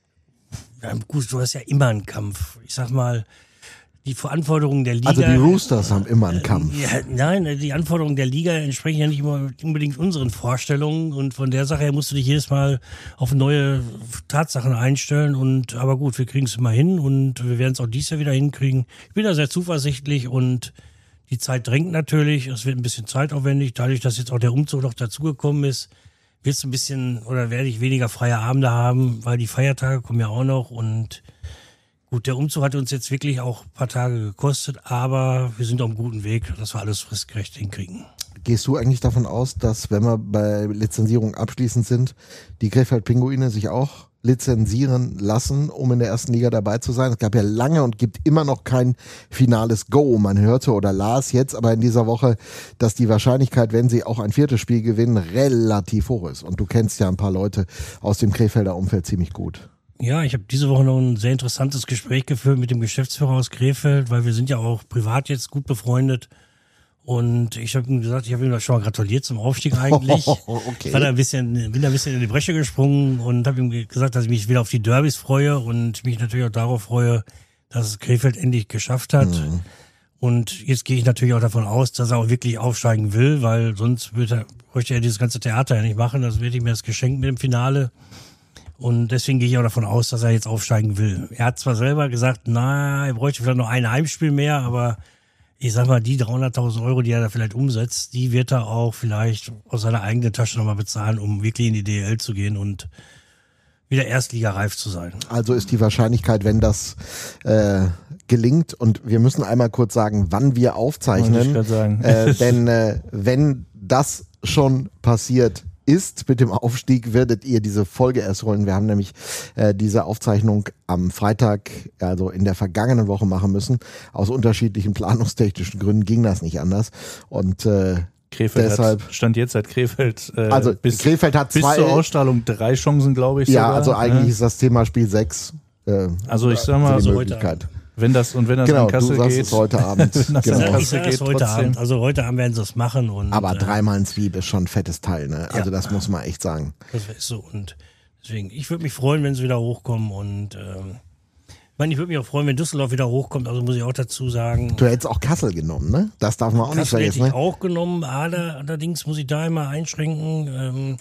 Ja, gut, du hast ja immer einen Kampf. Ich sag mal, die Anforderungen der Liga... Also die Roosters haben immer einen Kampf. Nein, die Anforderungen der Liga entsprechen ja nicht immer unbedingt unseren Vorstellungen und von der Sache her musst du dich jedes Mal auf neue Tatsachen einstellen aber gut, wir kriegen es immer hin und wir werden es auch dieses Jahr wieder hinkriegen. Ich bin da sehr zuversichtlich und die Zeit drängt natürlich, es wird ein bisschen zeitaufwendig, dadurch, dass jetzt auch der Umzug noch dazugekommen ist, wird's ein bisschen oder werde ich weniger freie Abende haben, weil die Feiertage kommen ja auch noch und gut, der Umzug hat uns jetzt wirklich auch ein paar Tage gekostet, aber wir sind auf einem guten Weg, dass wir alles fristgerecht hinkriegen. Gehst du eigentlich davon aus, dass, wenn wir bei Lizenzierung abschließend sind, die Krefeld-Pinguine sich auch lizenzieren lassen, um in der ersten Liga dabei zu sein? Es gab ja lange und gibt immer noch kein finales Go. Man hörte oder las jetzt aber in dieser Woche, dass die Wahrscheinlichkeit, wenn sie auch ein 4. Spiel gewinnen, relativ hoch ist. Und du kennst ja ein paar Leute aus dem Krefelder Umfeld ziemlich gut. Ja, ich habe diese Woche noch ein sehr interessantes Gespräch geführt mit dem Geschäftsführer aus Krefeld, weil wir sind ja auch privat jetzt gut befreundet. Und ich habe ihm gesagt, ich habe ihm da schon mal gratuliert zum Aufstieg eigentlich. Okay. Ich bin da ein bisschen in die Bresche gesprungen und habe ihm gesagt, dass ich mich wieder auf die Derbys freue und mich natürlich auch darauf freue, dass es Krefeld endlich geschafft hat. Mhm. Und jetzt gehe ich natürlich auch davon aus, dass er auch wirklich aufsteigen will, weil sonst bräuchte er dieses ganze Theater ja nicht machen. Das wird ihm jetzt geschenkt mit dem Finale. Und deswegen gehe ich auch davon aus, dass er jetzt aufsteigen will. Er hat zwar selber gesagt, er bräuchte vielleicht noch ein Heimspiel mehr, aber ich sag mal, die 300.000 Euro, die er da vielleicht umsetzt, die wird er auch vielleicht aus seiner eigenen Tasche nochmal bezahlen, um wirklich in die DL zu gehen und wieder erstligareif zu sein. Also ist die Wahrscheinlichkeit, wenn das gelingt, und wir müssen einmal kurz sagen, wann wir aufzeichnen, denn wenn das schon passiert ist mit dem Aufstieg, werdet ihr diese Folge erst holen. Wir haben nämlich diese Aufzeichnung am Freitag, also in der vergangenen Woche machen müssen. Aus unterschiedlichen planungstechnischen Gründen ging das nicht anders. Und Krefeld deshalb stand jetzt seit Krefeld. Also Krefeld hat bis zur Ausstrahlung 3 Chancen, glaube ich. Ja, sogar. also eigentlich ist das Thema Spiel 6. Also ich sag mal, wenn das an Kassel du sagst geht. Es heute Abend. Ich sage es heute Abend. Also heute Abend werden sie es machen. Und, aber dreimal ein Sweep ist schon ein fettes Teil, ne? Also das muss man echt sagen. Das ist so. Und deswegen, ich würde mich freuen, wenn sie wieder hochkommen. Und ich würde mich auch freuen, wenn Düsseldorf wieder hochkommt. Also muss ich auch dazu sagen. Du hättest auch Kassel genommen, ne? Das darf man auch nicht vergessen. Kassel hätte ich auch genommen. Allerdings muss ich da immer einschränken.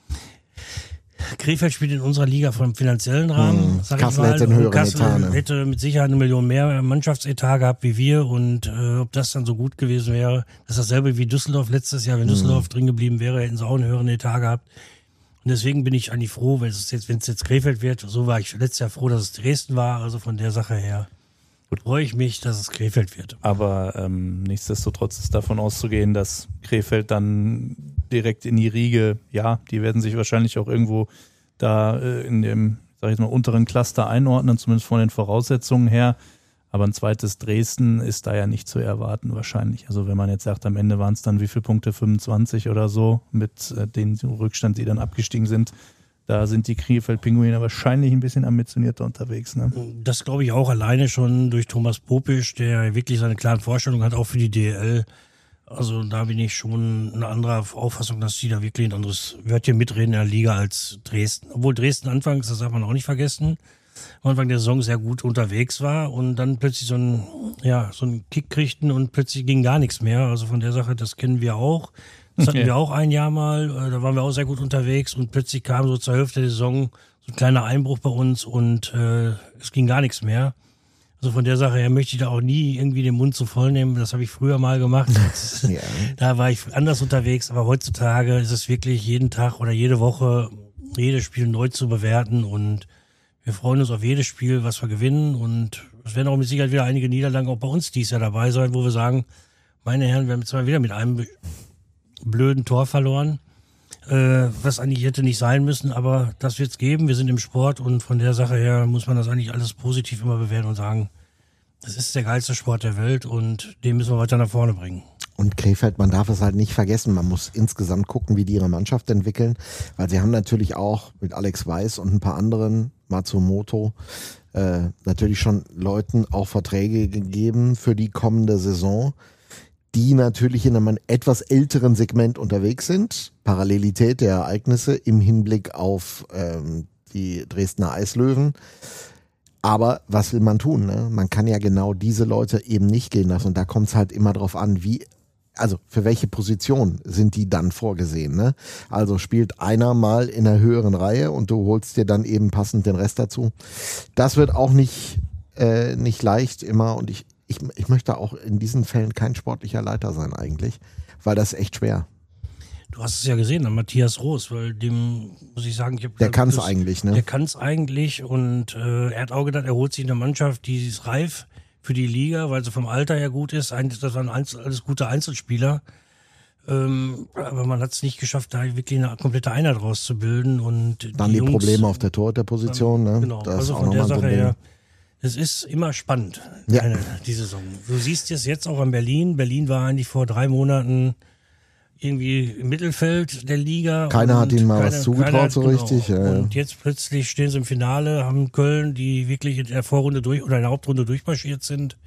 Krefeld spielt in unserer Liga vom finanziellen Rahmen, sag Kassel ich mal. Hätte einen höheren Kassel Etat, hätte mit Sicherheit 1 Million mehr Mannschaftsetat gehabt wie wir und ob das dann so gut gewesen wäre, das ist dasselbe wie Düsseldorf letztes Jahr. Wenn Düsseldorf drin geblieben wäre, hätten sie auch einen höheren Etat gehabt. Und deswegen bin ich eigentlich froh, wenn es jetzt Krefeld wird. So war ich letztes Jahr froh, dass es Dresden war. Also von der Sache her freue ich mich, dass es Krefeld wird. Aber nichtsdestotrotz ist davon auszugehen, dass Krefeld dann direkt in die Riege, ja, die werden sich wahrscheinlich auch irgendwo da in dem, sag ich mal, unteren Cluster einordnen, zumindest von den Voraussetzungen her. Aber ein zweites Dresden ist da ja nicht zu erwarten wahrscheinlich. Also wenn man jetzt sagt, am Ende waren es dann wie viele Punkte, 25 oder so, mit den Rückstand, die dann abgestiegen sind. Da sind die Krefeld-Pinguine wahrscheinlich ein bisschen ambitionierter unterwegs. Ne? Das glaube ich auch alleine schon durch Thomas Popisch, der wirklich seine klaren Vorstellungen hat, auch für die DL. Also da bin ich schon eine andere Auffassung, dass die da wirklich ein anderes Wörtchen mitreden in der Liga als Dresden. Obwohl Dresden anfangs, das darf man auch nicht vergessen, am Anfang der Saison sehr gut unterwegs war und dann plötzlich so einen Kick kriegten und plötzlich ging gar nichts mehr. Also von der Sache, das kennen wir auch. Das hatten wir auch ein Jahr mal, da waren wir auch sehr gut unterwegs und plötzlich kam so zur Hälfte der Saison so ein kleiner Einbruch bei uns und es ging gar nichts mehr. Also von der Sache her möchte ich da auch nie irgendwie den Mund zu voll nehmen. Das habe ich früher mal gemacht. Ja. Da war ich anders unterwegs, aber heutzutage ist es wirklich jeden Tag oder jede Woche jedes Spiel neu zu bewerten und wir freuen uns auf jedes Spiel, was wir gewinnen und es werden auch mit Sicherheit wieder einige Niederlagen auch bei uns dieses Jahr dabei sein, wo wir sagen, meine Herren, wir haben jetzt mal wieder mit einem blöden Tor verloren, was eigentlich hätte nicht sein müssen, aber das wird's geben. Wir sind im Sport und von der Sache her muss man das eigentlich alles positiv immer bewerten und sagen, das ist der geilste Sport der Welt und den müssen wir weiter nach vorne bringen. Und Krefeld, man darf es halt nicht vergessen, man muss insgesamt gucken, wie die ihre Mannschaft entwickeln, weil sie haben natürlich auch mit Alex Weiß und ein paar anderen, Matsumoto, natürlich schon Leuten auch Verträge gegeben für die kommende Saison, die natürlich in einem etwas älteren Segment unterwegs sind. Parallelität der Ereignisse im Hinblick auf die Dresdner Eislöwen. Aber was will man tun? Ne? Man kann ja genau diese Leute eben nicht gehen lassen. Und da kommt es halt immer drauf an, also für welche Position sind die dann vorgesehen? Ne? Also spielt einer mal in einer höheren Reihe und du holst dir dann eben passend den Rest dazu. Das wird auch nicht leicht immer und ich möchte auch in diesen Fällen kein sportlicher Leiter sein eigentlich, weil das ist echt schwer. Du hast es ja gesehen an Matthias Roos, weil dem muss ich sagen, der kann es eigentlich, ne? Der kann es eigentlich und er hat auch gedacht, er holt sich eine Mannschaft, die ist reif für die Liga, weil sie vom Alter her gut ist. Eigentlich, das waren alles gute Einzelspieler. Aber man hat es nicht geschafft, da wirklich eine komplette Einheit rauszubilden. Und dann die Probleme auf der Torhüterposition, ne? Genau, das also ist auch von der nochmal Sache so ein her, es ist immer spannend, Ja. die Saison. Du siehst es jetzt auch an Berlin. Berlin war eigentlich vor 3 Monaten irgendwie im Mittelfeld der Liga. Keiner hat ihnen mal was zugetraut so richtig. Ja, und jetzt plötzlich stehen sie im Finale, haben Köln, die wirklich in der Vorrunde in der Hauptrunde durchmarschiert sind.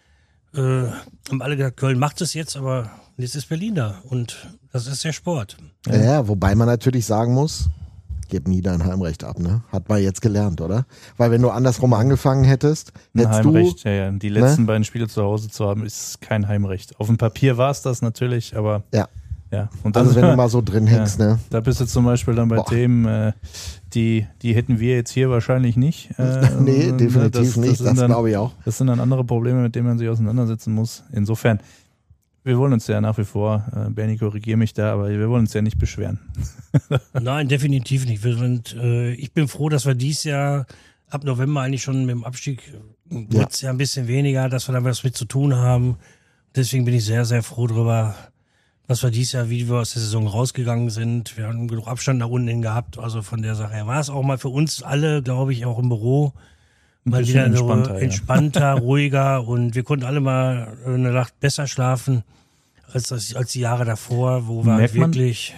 Haben alle gedacht, Köln macht es jetzt, aber jetzt ist Berlin da und das ist der Sport. Ja, wobei man natürlich sagen muss, gib nie dein Heimrecht ab, ne? Hat man jetzt gelernt, oder? Weil wenn du andersrum angefangen hättest, hättest Heimrecht, du... ja. Die letzten beiden Spiele zu Hause zu haben, ist kein Heimrecht. Auf dem Papier war es das natürlich, aber... Ja. Ja. Und dann, also wenn du mal so drin hängst, ne? Da bist du zum Beispiel dann bei Themen, die hätten wir jetzt hier wahrscheinlich nicht. Nee, definitiv nicht, das glaube ich auch. Das sind dann andere Probleme, mit denen man sich auseinandersetzen muss. Insofern, wir wollen uns ja nach wie vor, Bernie, korrigiere mich da, aber wir wollen uns ja nicht beschweren. Nein, definitiv nicht. Ich bin froh, dass wir dieses Jahr ab November eigentlich schon mit dem Abstieg wird's ja ein bisschen weniger, dass wir da was mit zu tun haben. Deswegen bin ich sehr, sehr froh drüber, dass wir dieses Jahr, wie wir aus der Saison rausgegangen sind. Wir haben genug Abstand nach unten hin gehabt. Also von der Sache her war es auch mal für uns alle, glaube ich, auch im Büro mal wieder entspannter, ruhiger und wir konnten alle mal eine Nacht besser schlafen als die Jahre davor, wo wir halt wirklich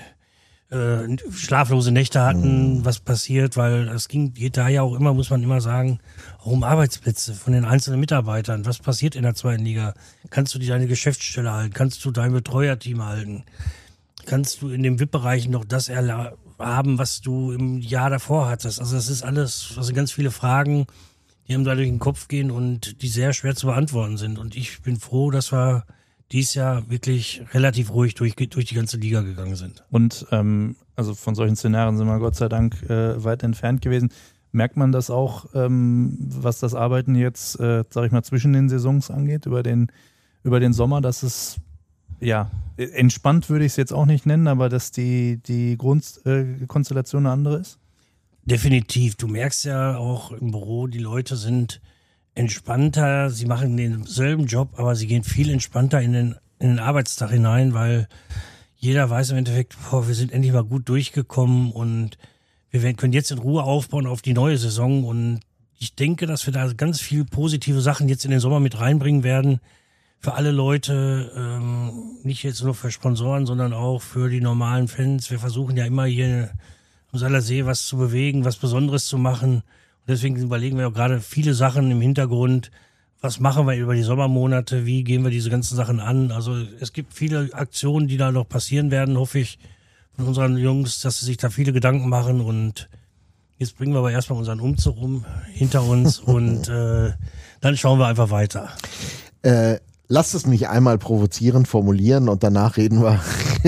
schlaflose Nächte hatten, was passiert, weil es geht da ja auch immer, muss man immer sagen, auch um Arbeitsplätze von den einzelnen Mitarbeitern. Was passiert in der 2. Liga? Kannst du deine Geschäftsstelle halten? Kannst du dein Betreuerteam halten? Kannst du in dem VIP-Bereich noch das haben, was du im Jahr davor hattest? Also das ist alles, das sind ganz viele Fragen, die einem da durch den Kopf gehen und die sehr schwer zu beantworten sind. Und ich bin froh, dass wir dieses Jahr wirklich relativ ruhig durch die ganze Liga gegangen sind. Und also von solchen Szenarien sind wir Gott sei Dank weit entfernt gewesen. Merkt man das auch, was das Arbeiten jetzt, sag ich mal, zwischen den Saisons angeht, über den Sommer, dass es, ja, entspannt würde ich es jetzt auch nicht nennen, aber dass die Grundkonstellation eine andere ist? Definitiv. Du merkst ja auch im Büro, die Leute sind entspannter, sie machen denselben Job, aber sie gehen viel entspannter in den Arbeitstag hinein, weil jeder weiß im Endeffekt, wir sind endlich mal gut durchgekommen und wir können jetzt in Ruhe aufbauen auf die neue Saison und ich denke, dass wir da ganz viel positive Sachen jetzt in den Sommer mit reinbringen werden, für alle Leute, nicht jetzt nur für Sponsoren, sondern auch für die normalen Fans. Wir versuchen ja immer hier am Seilersee was zu bewegen, was Besonderes zu machen. Deswegen überlegen wir auch gerade viele Sachen im Hintergrund, was machen wir über die Sommermonate, wie gehen wir diese ganzen Sachen an. Also es gibt viele Aktionen, die da noch passieren werden, hoffe ich, von unseren Jungs, dass sie sich da viele Gedanken machen. Und jetzt bringen wir aber erstmal unseren Umzug hinter uns und dann schauen wir einfach weiter. Lasst es mich einmal provozierend formulieren und danach reden wir.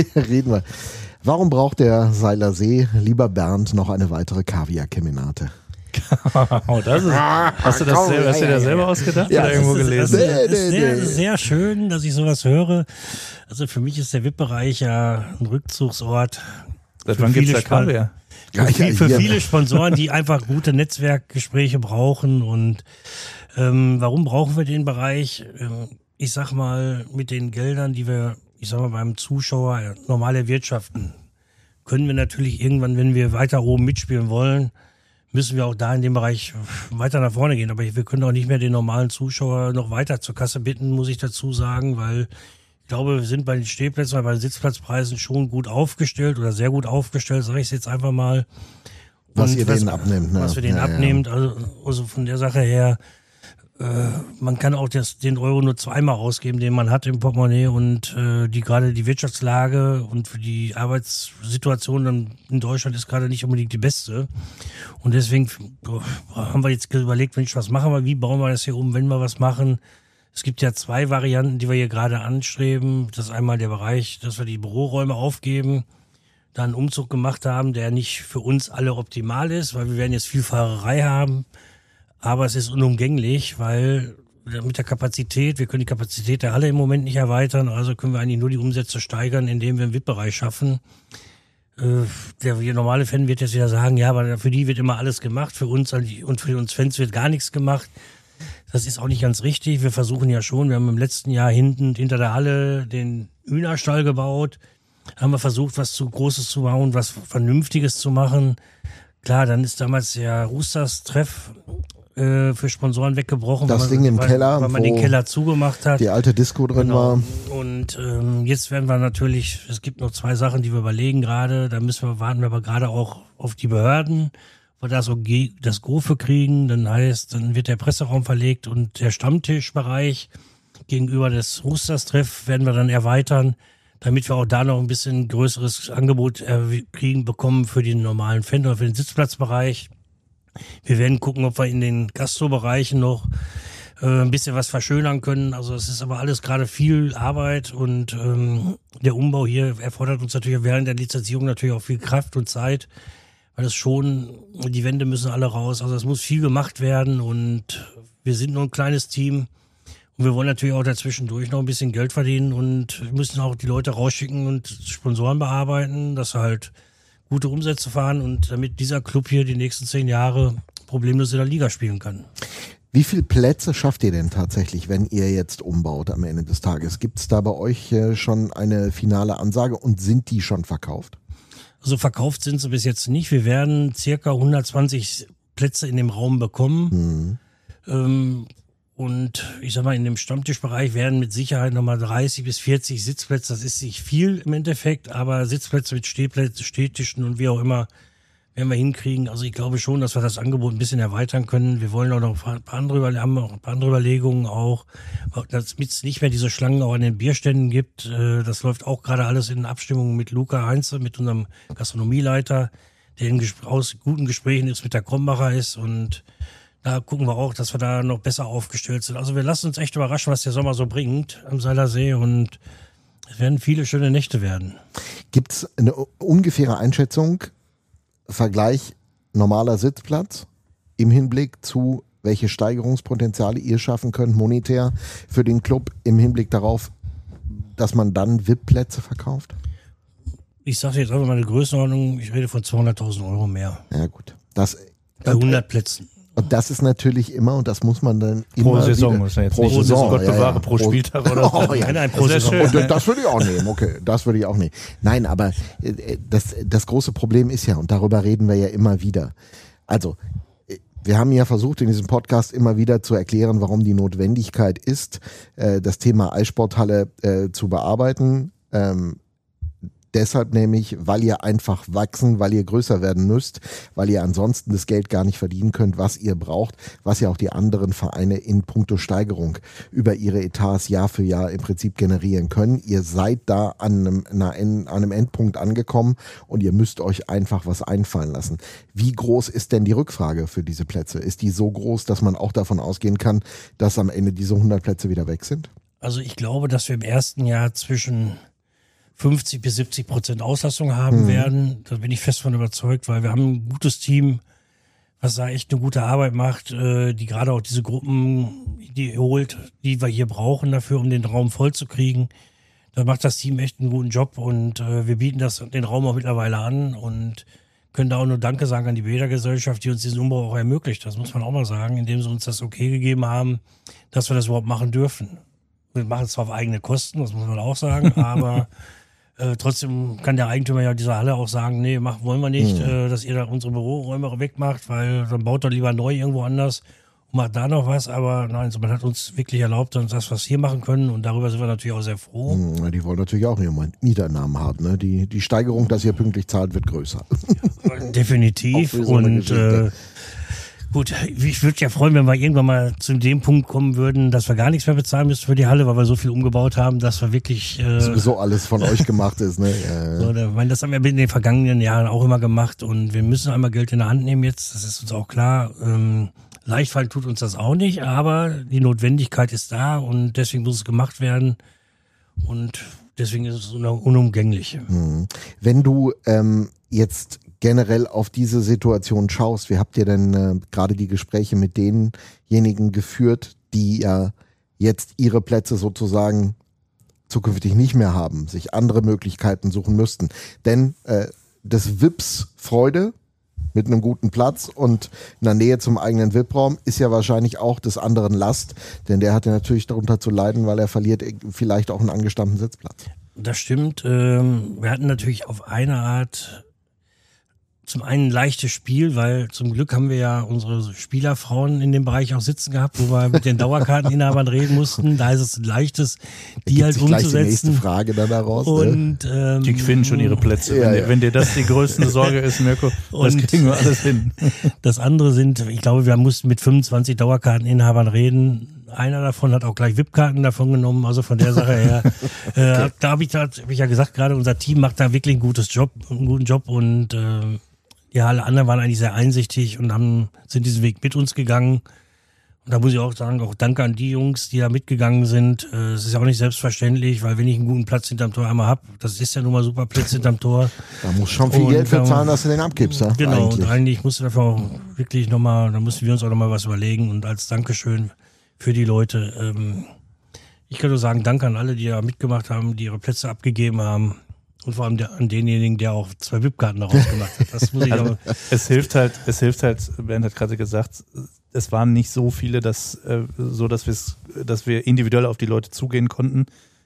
Warum braucht der Seiler See, lieber Bernd, noch eine weitere Kaviar-Kemenate? Oh, das ist, hast du dir selber ausgedacht oder irgendwo gelesen? Das ist sehr schön, dass ich sowas höre. Also für mich ist der VIP-Bereich ja ein Rückzugsort. Seit wann gibt's da Kaviar? Für viele Sponsoren, die einfach gute Netzwerkgespräche brauchen. Und warum brauchen wir den Bereich? Ich sag mal, mit den Geldern, die wir, beim Zuschauer normal erwirtschaften, können wir natürlich irgendwann, wenn wir weiter oben mitspielen wollen, müssen wir auch da in dem Bereich weiter nach vorne gehen. Aber wir können auch nicht mehr den normalen Zuschauer noch weiter zur Kasse bitten, muss ich dazu sagen, weil ich glaube, wir sind bei den Stehplätzen, bei den Sitzplatzpreisen schon gut aufgestellt oder sehr gut aufgestellt, sage ich es jetzt einfach mal. Was ihr denen abnehmt. Ne? Was wir denen abnehmt, also von der Sache her, man kann auch den Euro nur zweimal ausgeben, den man hat im Portemonnaie, und gerade die Wirtschaftslage und für die Arbeitssituation in Deutschland ist gerade nicht unbedingt die beste. Und deswegen haben wir jetzt überlegt, Mensch, was machen wir, wie bauen wir das hier um, wenn wir was machen. Es gibt ja 2 Varianten, die wir hier gerade anstreben. Das ist einmal der Bereich, dass wir die Büroräume aufgeben, da einen Umzug gemacht haben, der nicht für uns alle optimal ist, weil wir werden jetzt viel Fahrerei haben. Aber es ist unumgänglich, weil mit der Kapazität, wir können die Kapazität der Halle im Moment nicht erweitern, also können wir eigentlich nur die Umsätze steigern, indem wir einen VIP-Bereich schaffen. Der normale Fan wird jetzt wieder sagen, ja, aber für die wird immer alles gemacht, für uns und für uns Fans wird gar nichts gemacht. Das ist auch nicht ganz richtig. Wir versuchen ja schon, wir haben im letzten Jahr hinter der Halle den Hühnerstall gebaut, haben wir versucht, was zu Großes zu bauen, was Vernünftiges zu machen. Klar, dann ist damals der Roosters-Treff für Sponsoren weggebrochen. Das Ding im Keller, weil man den Keller zugemacht hat. Die alte Disco drin war. Und jetzt werden wir natürlich, es gibt noch 2 Sachen, die wir überlegen gerade. Da warten wir aber gerade auch auf die Behörden, weil da so das Go für kriegen. Dann wird der Presseraum verlegt und der Stammtischbereich gegenüber des Roosters-Treff werden wir dann erweitern, damit wir auch da noch ein bisschen größeres Angebot bekommen für den normalen Fan oder für den Sitzplatzbereich. Wir werden gucken, ob wir in den Gastrobereichen noch ein bisschen was verschönern können. Also es ist aber alles gerade viel Arbeit, und der Umbau hier erfordert uns natürlich während der Lizenzierung natürlich auch viel Kraft und Zeit, weil die Wände müssen alle raus. Also es muss viel gemacht werden, und wir sind nur ein kleines Team. Und wir wollen natürlich auch dazwischendurch noch ein bisschen Geld verdienen, und wir müssen auch die Leute rausschicken und Sponsoren bearbeiten, dass wir halt gute Umsätze fahren, und damit dieser Club hier die nächsten 10 Jahre problemlos in der Liga spielen kann. Wie viele Plätze schafft ihr denn tatsächlich, wenn ihr jetzt umbaut am Ende des Tages? Gibt es da bei euch schon eine finale Ansage, und sind die schon verkauft? Also verkauft sind sie bis jetzt nicht. Wir werden circa 120 Plätze in dem Raum bekommen. Und ich sag mal, in dem Stammtischbereich werden mit Sicherheit nochmal 30 bis 40 Sitzplätze. Das ist nicht viel im Endeffekt, aber Sitzplätze mit Stehtischen und wie auch immer werden wir hinkriegen. Also ich glaube schon, dass wir das Angebot ein bisschen erweitern können. Wir wollen auch noch haben auch ein paar andere Überlegungen auch, damit es nicht mehr diese Schlangen auch an den Bierständen gibt. Das läuft auch gerade alles in Abstimmung mit Luca Heinze, mit unserem Gastronomieleiter, der in guten Gesprächen jetzt mit der Krombacher ist, und da gucken wir auch, dass wir da noch besser aufgestellt sind. Also wir lassen uns echt überraschen, was der Sommer so bringt am Seiler See, und es werden viele schöne Nächte werden. Gibt es eine ungefähre Einschätzung, Vergleich normaler Sitzplatz im Hinblick zu, welche Steigerungspotenziale ihr schaffen könnt monetär für den Club im Hinblick darauf, dass man dann VIP-Plätze verkauft? Ich sage jetzt einfach mal eine Größenordnung, ich rede von 200.000 € mehr. Ja gut. Bei 100 Plätzen. Und das ist natürlich immer, und das muss man dann immer pro Saison, ist ja jetzt pro Saison, Gott bewahre, pro Spieltag oder so. Oh, ja. Nein, pro Saison. Und das würde ich auch nehmen, okay, das würde ich auch nehmen. Nein, aber das große Problem ist ja, und darüber reden wir ja immer wieder, also wir haben ja versucht in diesem Podcast immer wieder zu erklären, warum die Notwendigkeit ist, das Thema Eissporthalle zu bearbeiten. Deshalb nämlich, weil ihr einfach wachsen, weil ihr größer werden müsst, weil ihr ansonsten das Geld gar nicht verdienen könnt, was ihr braucht, was ja auch die anderen Vereine in puncto Steigerung über ihre Etats Jahr für Jahr im Prinzip generieren können. Ihr seid da an einem Endpunkt angekommen und ihr müsst euch einfach was einfallen lassen. Wie groß ist denn die Rückfrage für diese Plätze? Ist die so groß, dass man auch davon ausgehen kann, dass am Ende diese 100 Plätze wieder weg sind? Also ich glaube, dass wir im ersten Jahr zwischen 50-70% Auslastung haben werden. Da bin ich fest von überzeugt, weil wir haben ein gutes Team, was da echt eine gute Arbeit macht, die gerade auch diese Gruppen, die holt, die wir hier brauchen dafür, um den Raum voll zu kriegen. Da macht das Team echt einen guten Job und wir bieten den Raum auch mittlerweile an und können da auch nur Danke sagen an die Bädergesellschaft, die uns diesen Umbau auch ermöglicht. Das muss man auch mal sagen, indem sie uns das okay gegeben haben, dass wir das überhaupt machen dürfen. Wir machen es zwar auf eigene Kosten, das muss man auch sagen, aber trotzdem kann der Eigentümer ja dieser Halle auch sagen, nee, wollen wir nicht, dass ihr da unsere Büroräume wegmacht, weil dann baut er lieber neu irgendwo anders und macht da noch was. Aber nein, man hat uns wirklich erlaubt, dass das, was wir hier machen können, und darüber sind wir natürlich auch sehr froh. Die wollen natürlich auch ihre Mieternahmen haben. Ne? Die Steigerung, dass ihr pünktlich zahlt, wird größer. Ja, definitiv. Und gut, ich würde ja freuen, wenn wir irgendwann mal zu dem Punkt kommen würden, dass wir gar nichts mehr bezahlen müssen für die Halle, weil wir so viel umgebaut haben, dass wir wirklich sowieso alles von euch gemacht ist. Ne? So, das haben wir in den vergangenen Jahren auch immer gemacht und wir müssen einmal Geld in der Hand nehmen jetzt, das ist uns auch klar. Leicht fallen tut uns das auch nicht, aber die Notwendigkeit ist da und deswegen muss es gemacht werden und deswegen ist es unumgänglich. Wenn du jetzt generell auf diese Situation schaust, wie habt ihr denn gerade die Gespräche mit denjenigen geführt, die ja jetzt ihre Plätze sozusagen zukünftig nicht mehr haben, sich andere Möglichkeiten suchen müssten? Denn des VIPs Freude mit einem guten Platz und in der Nähe zum eigenen VIP-Raum ist ja wahrscheinlich auch des anderen Last, denn der hat ja natürlich darunter zu leiden, weil er verliert vielleicht auch einen angestammten Sitzplatz. Das stimmt. Wir hatten natürlich auf eine Art zum einen ein leichtes Spiel, weil zum Glück haben wir ja unsere Spielerfrauen in dem Bereich auch sitzen gehabt, wo wir mit den Dauerkarteninhabern reden mussten. Da ist es ein leichtes, die halt umzusetzen. Die nächste Frage dann daraus. Und, die finden schon ihre Plätze. Wenn dir das die größte Sorge ist, Mirko, das kriegen wir alles hin. Das andere sind, ich glaube, wir mussten mit 25 Dauerkarteninhabern reden. Einer davon hat auch gleich VIP-Karten davon genommen, also von der Sache her. Okay. Da hab ich ja gesagt, gerade unser Team macht da wirklich einen guten Job und ja, alle anderen waren eigentlich sehr einsichtig und sind diesen Weg mit uns gegangen. Und da muss ich auch sagen, auch danke an die Jungs, die da mitgegangen sind. Es ist ja auch nicht selbstverständlich, weil wenn ich einen guten Platz hinterm Tor einmal habe, das ist ja nun mal super Platz hinterm Tor. Da musst schon viel Geld für zahlen, dass du den abgibst. Ja? Genau, und eigentlich musst du dafür auch wirklich nochmal, da mussten wir uns auch nochmal was überlegen und als Dankeschön für die Leute. Ich kann nur sagen, danke an alle, die da mitgemacht haben, die ihre Plätze abgegeben haben. Und vor allem an denjenigen, der auch 2 VIP-Karten daraus gemacht hat. Das muss ich also, es hilft halt, Bernd hat gerade gesagt, es waren nicht so viele, dass wir individuell auf die Leute zugehen konnten.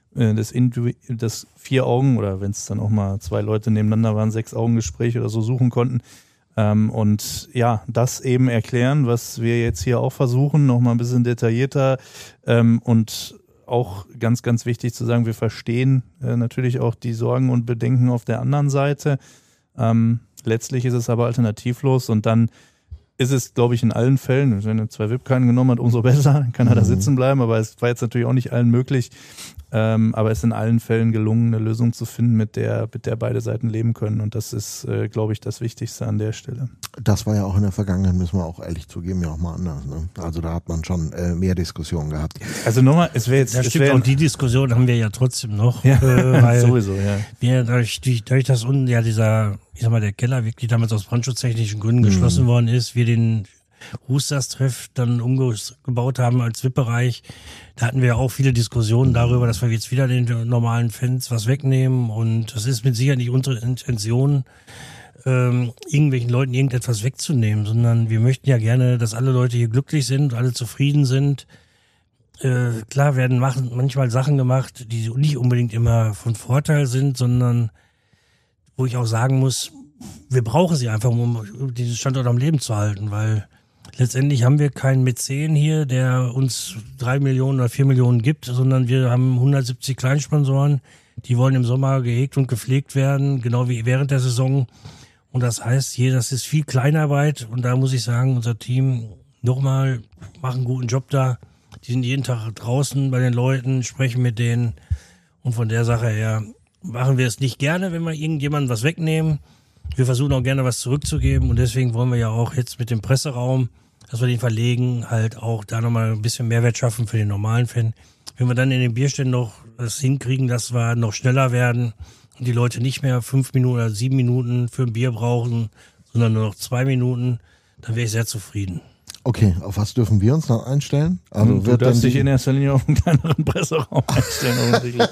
Das 4 Augen oder wenn es dann auch mal 2 Leute nebeneinander waren, 6 Augengespräche oder so suchen konnten. Und ja, das eben erklären, was wir jetzt hier auch versuchen, nochmal ein bisschen detaillierter und auch ganz, ganz wichtig zu sagen, wir verstehen natürlich auch die Sorgen und Bedenken auf der anderen Seite. Letztlich ist es aber alternativlos und dann ist es, glaube ich, in allen Fällen, wenn er 2 VIP-Karten genommen hat, umso besser, dann kann er da sitzen bleiben, aber es war jetzt natürlich auch nicht allen möglich. Aber es ist in allen Fällen gelungen, eine Lösung zu finden, mit der beide Seiten leben können. Und das ist, glaube ich, das Wichtigste an der Stelle. Das war ja auch in der Vergangenheit, müssen wir auch ehrlich zugeben, ja auch mal anders. Ne? Also da hat man schon mehr Diskussionen gehabt. Also nochmal, es wäre jetzt... Ja, stimmt, auch die Diskussion haben wir ja trotzdem noch. Ja, weil sowieso, ja. Wir, dadurch, dass unten ja dieser, ich sag mal, der Keller wirklich damals aus brandschutztechnischen Gründen geschlossen worden ist, wir den Roosters-Treff dann umgebaut haben als VIP-Bereich. Da hatten wir ja auch viele Diskussionen darüber, dass wir jetzt wieder den normalen Fans was wegnehmen und das ist mit Sicherheit nicht unsere Intention, irgendwelchen Leuten irgendetwas wegzunehmen, sondern wir möchten ja gerne, dass alle Leute hier glücklich sind, alle zufrieden sind. Klar werden manchmal Sachen gemacht, die nicht unbedingt immer von Vorteil sind, sondern wo ich auch sagen muss, wir brauchen sie einfach, um diesen Standort am Leben zu halten, weil letztendlich haben wir keinen Mäzen hier, der uns 3 Millionen oder 4 Millionen gibt, sondern wir haben 170 Kleinsponsoren, Die wollen im Sommer gehegt und gepflegt werden, genau wie während der Saison. Und das heißt hier, das ist viel Kleinarbeit. Und da muss ich sagen, unser Team nochmal macht einen guten Job da. Die sind jeden Tag draußen bei den Leuten, sprechen mit denen. Und von der Sache her machen wir es nicht gerne, wenn wir irgendjemandem was wegnehmen. Wir versuchen auch gerne was zurückzugeben. Und deswegen wollen wir ja auch jetzt mit dem Presseraum, dass wir den verlegen, halt auch da nochmal ein bisschen Mehrwert schaffen für den normalen Fan. Wenn wir dann in den Bierständen noch das hinkriegen, dass wir noch schneller werden und die Leute nicht mehr 5 Minuten oder 7 Minuten für ein Bier brauchen, sondern nur noch 2 Minuten, dann wäre ich sehr zufrieden. Okay, auf was dürfen wir uns dann einstellen? Also du darfst dich in erster Linie auf einen kleineren Presseraum einstellen.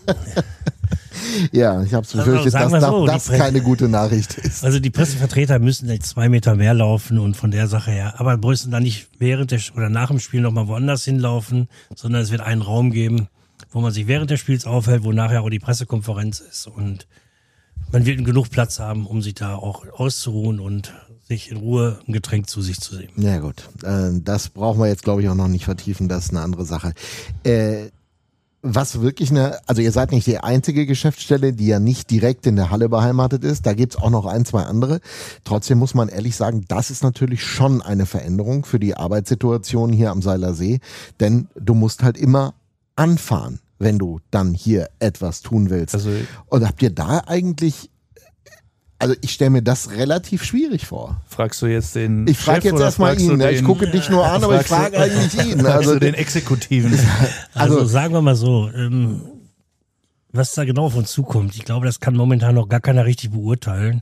Ja, ich habe es befürchtet, dass das keine gute Nachricht ist. Also die Pressevertreter müssen jetzt 2 Meter mehr laufen und von der Sache her. Aber müssen dann nicht während oder nach dem Spiel nochmal woanders hinlaufen, sondern es wird einen Raum geben, wo man sich während des Spiels aufhält, wo nachher auch die Pressekonferenz ist. Und man wird genug Platz haben, um sich da auch auszuruhen und sich in Ruhe ein Getränk zu sich zu nehmen. Ja gut, das brauchen wir jetzt glaube ich auch noch nicht vertiefen, das ist eine andere Sache. Was wirklich also ihr seid nicht die einzige Geschäftsstelle, die ja nicht direkt in der Halle beheimatet ist. Da gibt's auch noch 1, 2 andere. Trotzdem muss man ehrlich sagen, das ist natürlich schon eine Veränderung für die Arbeitssituation hier am Seiler See. Denn du musst halt immer anfahren, wenn du dann hier etwas tun willst. Und habt ihr da eigentlich... Also ich stelle mir das relativ schwierig vor. Fragst du jetzt den Ich frage jetzt erstmal ihn. Ich gucke dich nur an, aber ich frage eigentlich ihn. Also den Exekutiven. Also sagen wir mal so, was da genau auf uns zukommt. Ich glaube, das kann momentan noch gar keiner richtig beurteilen.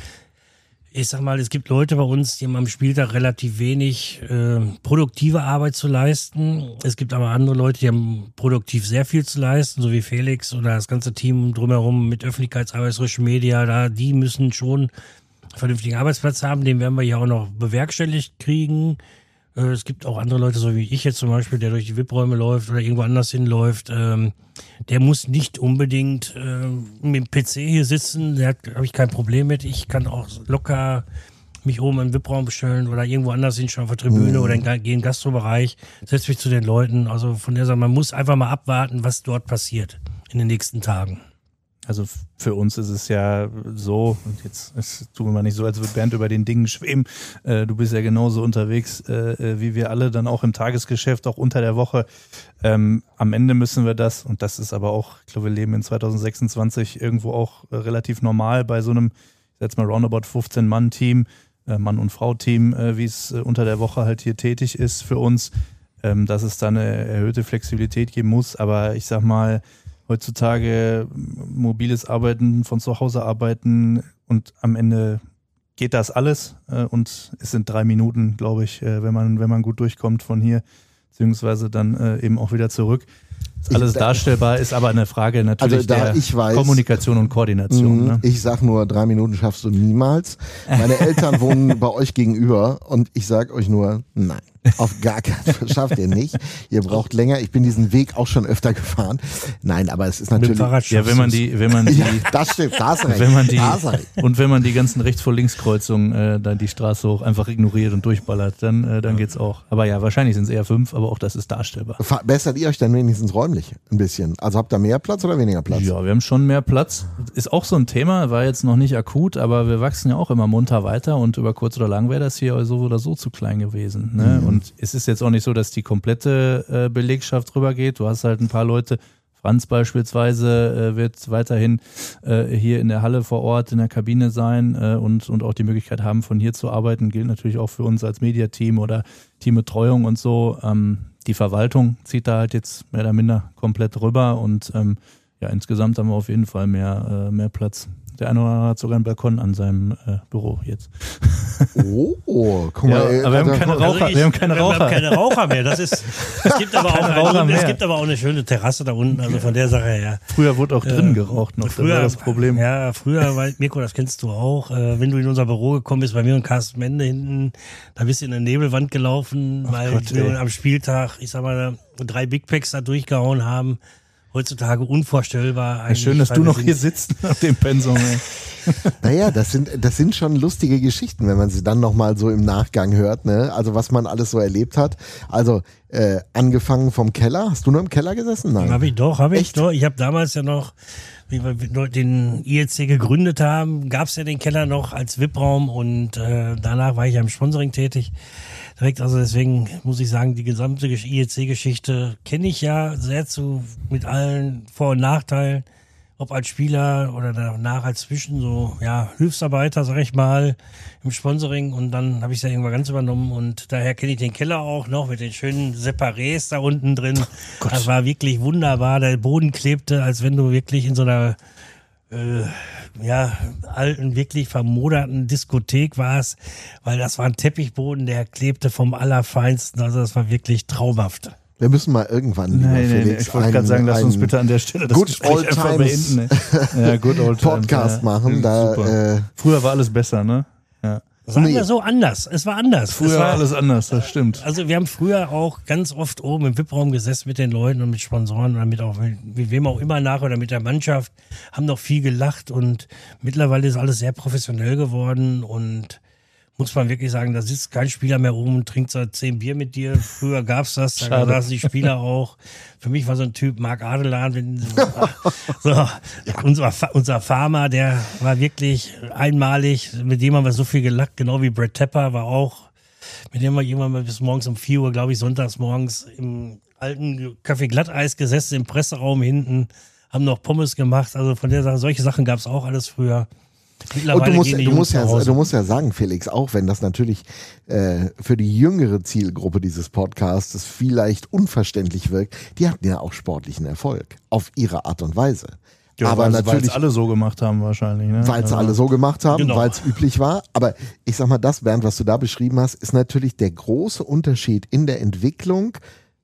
Ich sag mal, es gibt Leute bei uns, die haben am Spieltag relativ wenig produktive Arbeit zu leisten. Es gibt aber andere Leute, die haben produktiv sehr viel zu leisten, so wie Felix oder das ganze Team drumherum mit Öffentlichkeitsarbeit, Social Media. Die müssen schon einen vernünftigen Arbeitsplatz haben. Den werden wir ja auch noch bewerkstelligt kriegen. Es gibt auch andere Leute, so wie ich jetzt zum Beispiel, der durch die VIP-Räume läuft oder irgendwo anders hinläuft. Der muss nicht unbedingt mit dem PC hier sitzen. Da habe ich kein Problem mit. Ich kann auch locker mich oben im VIP-Raum bestellen oder irgendwo anders hinschauen auf der Tribüne oder gehe in den Gastrobereich, setze mich zu den Leuten. Also von der Seite, man muss einfach mal abwarten, was dort passiert in den nächsten Tagen. Also für uns ist es ja so, und jetzt tun wir mal nicht so, als würde Bernd über den Dingen schweben. Du bist ja genauso unterwegs wie wir alle, dann auch im Tagesgeschäft, auch unter der Woche. Am Ende müssen wir das, und das ist aber auch, ich glaube, wir leben in 2026 irgendwo auch relativ normal bei so einem, ich sag jetzt mal roundabout 15-Mann-Team, Mann- und Frau-Team, wie es unter der Woche halt hier tätig ist für uns, dass es da eine erhöhte Flexibilität geben muss. Aber ich sag mal, heutzutage mobiles Arbeiten, von zu Hause arbeiten und am Ende geht das alles und es sind 3 Minuten, glaube ich, wenn man gut durchkommt von hier, beziehungsweise dann eben auch wieder zurück. Ist alles darstellbar, ist aber eine Frage natürlich der Kommunikation und Koordination. Ne? Ich sag nur, 3 Minuten schaffst du niemals. Meine Eltern wohnen bei euch gegenüber und ich sag euch nur, nein. Auf gar keinen Fall schafft ihr nicht. Ihr braucht länger. Ich bin diesen Weg auch schon öfter gefahren. Nein, aber es ist natürlich. Ja, wenn man die, ja, das stimmt, da hast recht. Wenn man die ganzen Rechts- vor Linkskreuzungen dann die Straße hoch einfach ignoriert und durchballert, dann geht's auch. Aber ja, wahrscheinlich sind es eher 5, aber auch das ist darstellbar. Verbessert ihr euch dann wenigstens räumlich ein bisschen? Also habt ihr mehr Platz oder weniger Platz? Ja, wir haben schon mehr Platz. Ist auch so ein Thema, war jetzt noch nicht akut, aber wir wachsen ja auch immer munter weiter und über kurz oder lang wäre das hier so oder so zu klein gewesen. Ne? Und es ist jetzt auch nicht so, dass die komplette Belegschaft rübergeht. Du hast halt ein paar Leute, Franz beispielsweise wird weiterhin hier in der Halle vor Ort in der Kabine sein und auch die Möglichkeit haben, von hier zu arbeiten. Gilt natürlich auch für uns als Mediateam oder Teambetreuung und so. Die Verwaltung zieht da halt jetzt mehr oder minder komplett rüber und ja, insgesamt haben wir auf jeden Fall mehr Platz. Der eine oder andere hat sogar einen Balkon an seinem Büro jetzt. Oh, guck mal. Ja, aber wir haben keine Raucher mehr. Es gibt aber auch eine schöne Terrasse da unten, also von der Sache her. Früher wurde auch drin geraucht noch, früher, das war das Problem. Ja, früher, weil, Mirko, das kennst du auch, wenn du in unser Büro gekommen bist, bei mir und Carsten Mende hinten, da bist du in eine Nebelwand gelaufen, weil wir am Spieltag, ich sag mal, 3 Big Packs da durchgehauen haben. heutzutage unvorstellbar. Ja, schön, dass du noch hier sitzt nach dem Pensum. Naja, das sind schon lustige Geschichten, wenn man sie dann nochmal so im Nachgang hört, ne? Also was man alles so erlebt hat. Also angefangen vom Keller. Hast du nur im Keller gesessen? Nein. Habe ich doch. Ich habe damals ja noch, wie wir den IEC gegründet haben, gab es ja den Keller noch als VIP-Raum und danach war ich ja im Sponsoring tätig. Direkt, also deswegen muss ich sagen, die gesamte IEC-Geschichte kenne ich ja sehr mit allen Vor- und Nachteilen. Ob als Spieler oder danach als Hilfsarbeiter, sag ich mal, im Sponsoring und dann habe ich es ja irgendwann ganz übernommen und daher kenne ich den Keller auch noch mit den schönen Separés da unten drin. Oh, das war wirklich wunderbar, der Boden klebte, als wenn du wirklich in so einer alten, wirklich vermoderten Diskothek warst, weil das war ein Teppichboden, der klebte vom Allerfeinsten, also das war wirklich traumhaft. Wir müssen mal irgendwann, Felix, ich wollte gerade sagen, lass uns bitte an der Stelle das Gespräch einfach beenden. Ne? Ja, Good Old Times. Podcast machen. Früher war alles besser, ne? Ja. Es war so anders. Es war anders. Früher war alles anders, das stimmt. Also wir haben früher auch ganz oft oben im VIP-Raum gesessen mit den Leuten und mit Sponsoren oder mit wem auch immer nach oder mit der Mannschaft, haben noch viel gelacht und mittlerweile ist alles sehr professionell geworden und muss man wirklich sagen, da sitzt kein Spieler mehr oben und trinkt seit 10 Bier mit dir. Früher gab's das, da saßen die Spieler auch. Für mich war so ein Typ Marc Adelan, unser Farmer, der war wirklich einmalig, mit dem haben wir so viel gelacht, genau wie Brett Tepper war auch, mit dem wir irgendwann mal bis morgens um 4 Uhr, glaube ich, sonntags morgens im alten Café Glatteis gesessen, im Presseraum hinten, haben noch Pommes gemacht, also von der Sache, solche Sachen gab's auch alles früher. Und du musst ja sagen, Felix, auch wenn das natürlich für die jüngere Zielgruppe dieses Podcasts vielleicht unverständlich wirkt, die hatten ja auch sportlichen Erfolg auf ihre Art und Weise. Ja, aber natürlich, weil es alle so gemacht haben wahrscheinlich. Ne? Weil es alle so gemacht haben, genau. Weil es üblich war. Aber ich sag mal, das, Bernd, was du da beschrieben hast, ist natürlich der große Unterschied in der Entwicklung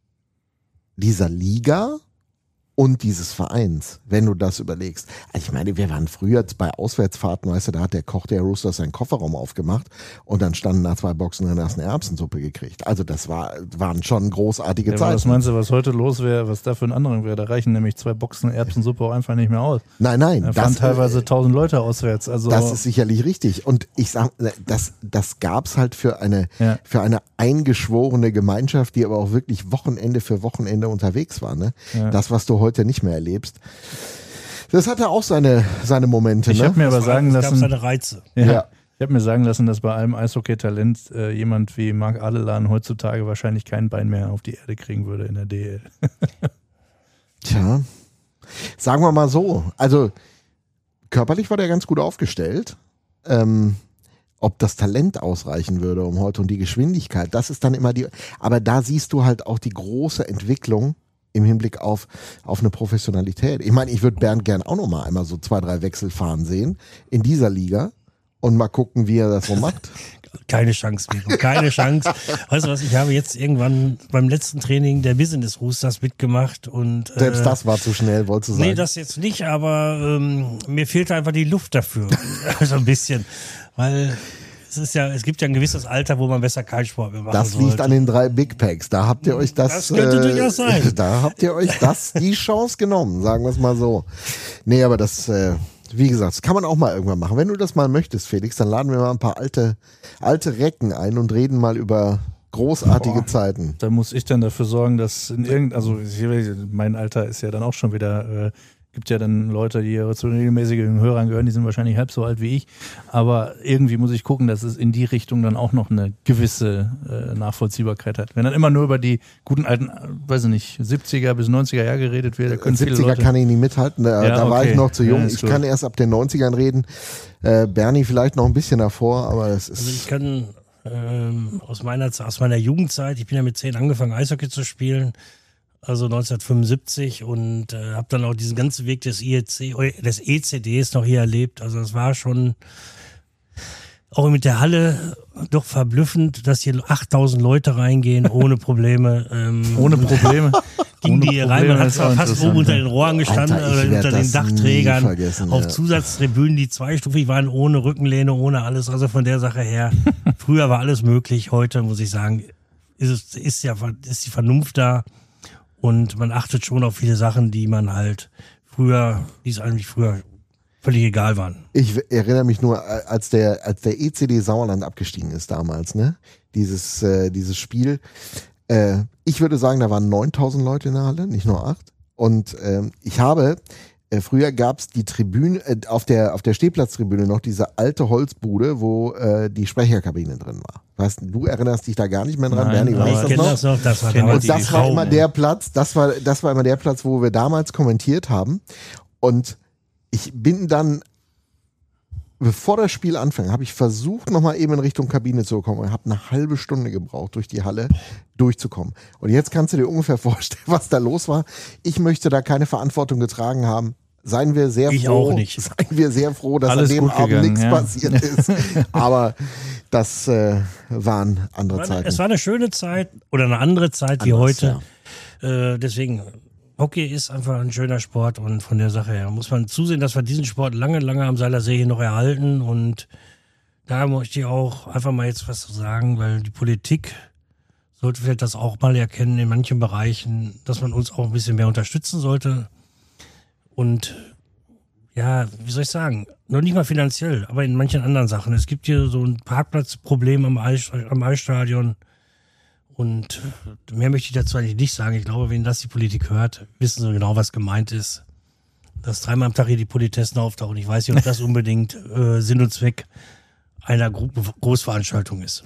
dieser Liga und dieses Vereins, wenn du das überlegst. Ich meine, wir waren früher bei Auswärtsfahrten, weißt du, da hat der Koch der Roosters seinen Kofferraum aufgemacht und dann standen da 2 Boxen und dann hast du eine Erbsensuppe gekriegt. Also das waren schon großartige Zeiten. Was meinst du, was heute los wäre, was da für einen anderen wäre? Da reichen nämlich 2 Boxen Erbsensuppe auch einfach nicht mehr aus. Nein. Da fahren teilweise 1000 Leute auswärts. Also das ist sicherlich richtig. Und ich sag, das gab's halt für eine eingeschworene Gemeinschaft, die aber auch wirklich Wochenende für Wochenende unterwegs war. Ne? Ja. Das, was du heute nicht mehr erlebst. Das hatte auch seine Momente. Ich habe mir aber sagen lassen, es gab seine Reize. Ja. Ich habe mir sagen lassen, dass bei allem Eishockey-Talent jemand wie Marc Adelan heutzutage wahrscheinlich kein Bein mehr auf die Erde kriegen würde in der DL. Tja, sagen wir mal so. Also körperlich war der ganz gut aufgestellt. Ob das Talent ausreichen würde um heute und die Geschwindigkeit, das ist dann immer aber da siehst du halt auch die große Entwicklung im Hinblick auf eine Professionalität. Ich meine, ich würde Bernd gern auch noch mal einmal so 2, 3 Wechsel fahren sehen in dieser Liga und mal gucken, wie er das so macht. Keine Chance, Miro, keine Chance. Weißt du was, ich habe jetzt irgendwann beim letzten Training der Business Roosters mitgemacht und selbst das war zu schnell, wolltest du sagen? Nee, das jetzt nicht, aber mir fehlte einfach die Luft dafür. So ein bisschen, weil es gibt ja ein gewisses Alter, wo man besser keinen Sport mehr machen Das liegt sollte. an den 3 Big Packs. Da habt ihr euch Das könnte durchaus sein. Da habt ihr euch die Chance genommen, sagen wir es mal so. Nee, aber das, wie gesagt, das kann man auch mal irgendwann machen. Wenn du das mal möchtest, Felix, dann laden wir mal ein paar alte Recken ein und reden mal über großartige Zeiten. Da muss ich dann dafür sorgen, dass mein Alter ist ja dann auch schon wieder gibt ja dann Leute, die zu den regelmäßigen Hörern gehören, die sind wahrscheinlich halb so alt wie ich, aber irgendwie muss ich gucken, dass es in die Richtung dann auch noch eine gewisse Nachvollziehbarkeit hat. Wenn dann immer nur über die guten alten, weiß ich nicht, 70er bis 90er Jahre geredet wird, da können 70er viele Leute kann ich nicht mithalten, da war ich noch zu jung. Ja, ich kann erst ab den 90ern reden. Bernie vielleicht noch ein bisschen davor, aber es ist... Also ich kann aus meiner Jugendzeit, ich bin ja mit 10 angefangen Eishockey zu spielen, also 1975 und habe dann auch diesen ganzen Weg des ECDs noch hier erlebt. Also das war schon auch mit der Halle doch verblüffend, dass hier 8000 Leute reingehen ohne Probleme. Ohne Probleme? Ging die rein, man hat zwar fast oben unter den Rohren gestanden, Alter, unter den Dachträgern, auf ja. Zusatztribünen, die zweistufig waren, ohne Rückenlehne, ohne alles. Also von der Sache her, früher war alles möglich. Heute muss ich sagen, ist die Vernunft da. Und man achtet schon auf viele Sachen, die es eigentlich früher völlig egal waren. Ich erinnere mich nur, als der ECD Sauerland abgestiegen ist damals, ne? Dieses Spiel. Ich würde sagen, da waren 9.000 Leute in der Halle, nicht nur 8. Und früher gab es die Tribüne, auf der Stehplatztribüne noch diese alte Holzbude, wo die Sprecherkabine drin war. Du erinnerst dich da gar nicht mehr dran, Bernie, weißt ich kenne das noch. Das war und das war immer der Platz, das war immer der Platz, wo wir damals kommentiert haben. Und ich bin dann, bevor das Spiel anfing, habe ich versucht, nochmal eben in Richtung Kabine zu kommen und habe eine halbe Stunde gebraucht, durch die Halle durchzukommen. Und jetzt kannst du dir ungefähr vorstellen, was da los war. Ich möchte da keine Verantwortung getragen haben. Seien wir sehr froh, dass alles an dem Abend nichts ja. passiert ist. Aber das waren andere Zeiten. Es war eine schöne Zeit oder eine andere Zeit wie heute. Ja. Deswegen, Hockey ist einfach ein schöner Sport und von der Sache her muss man zusehen, dass wir diesen Sport lange, lange am Seilersee hier noch erhalten. Und da möchte ich auch einfach mal jetzt was zu sagen, weil die Politik sollte vielleicht das auch mal erkennen in manchen Bereichen, dass man uns auch ein bisschen mehr unterstützen sollte. Und ja, wie soll ich sagen, noch nicht mal finanziell, aber in manchen anderen Sachen. Es gibt hier so ein Parkplatzproblem am Eisstadion und mehr möchte ich dazu eigentlich nicht sagen. Ich glaube, wenn das die Politik hört, wissen sie genau, was gemeint ist. Dass 3-mal am Tag hier die Politessen auftauchen. Ich weiß nicht, ob das unbedingt Sinn und Zweck einer Großveranstaltung ist.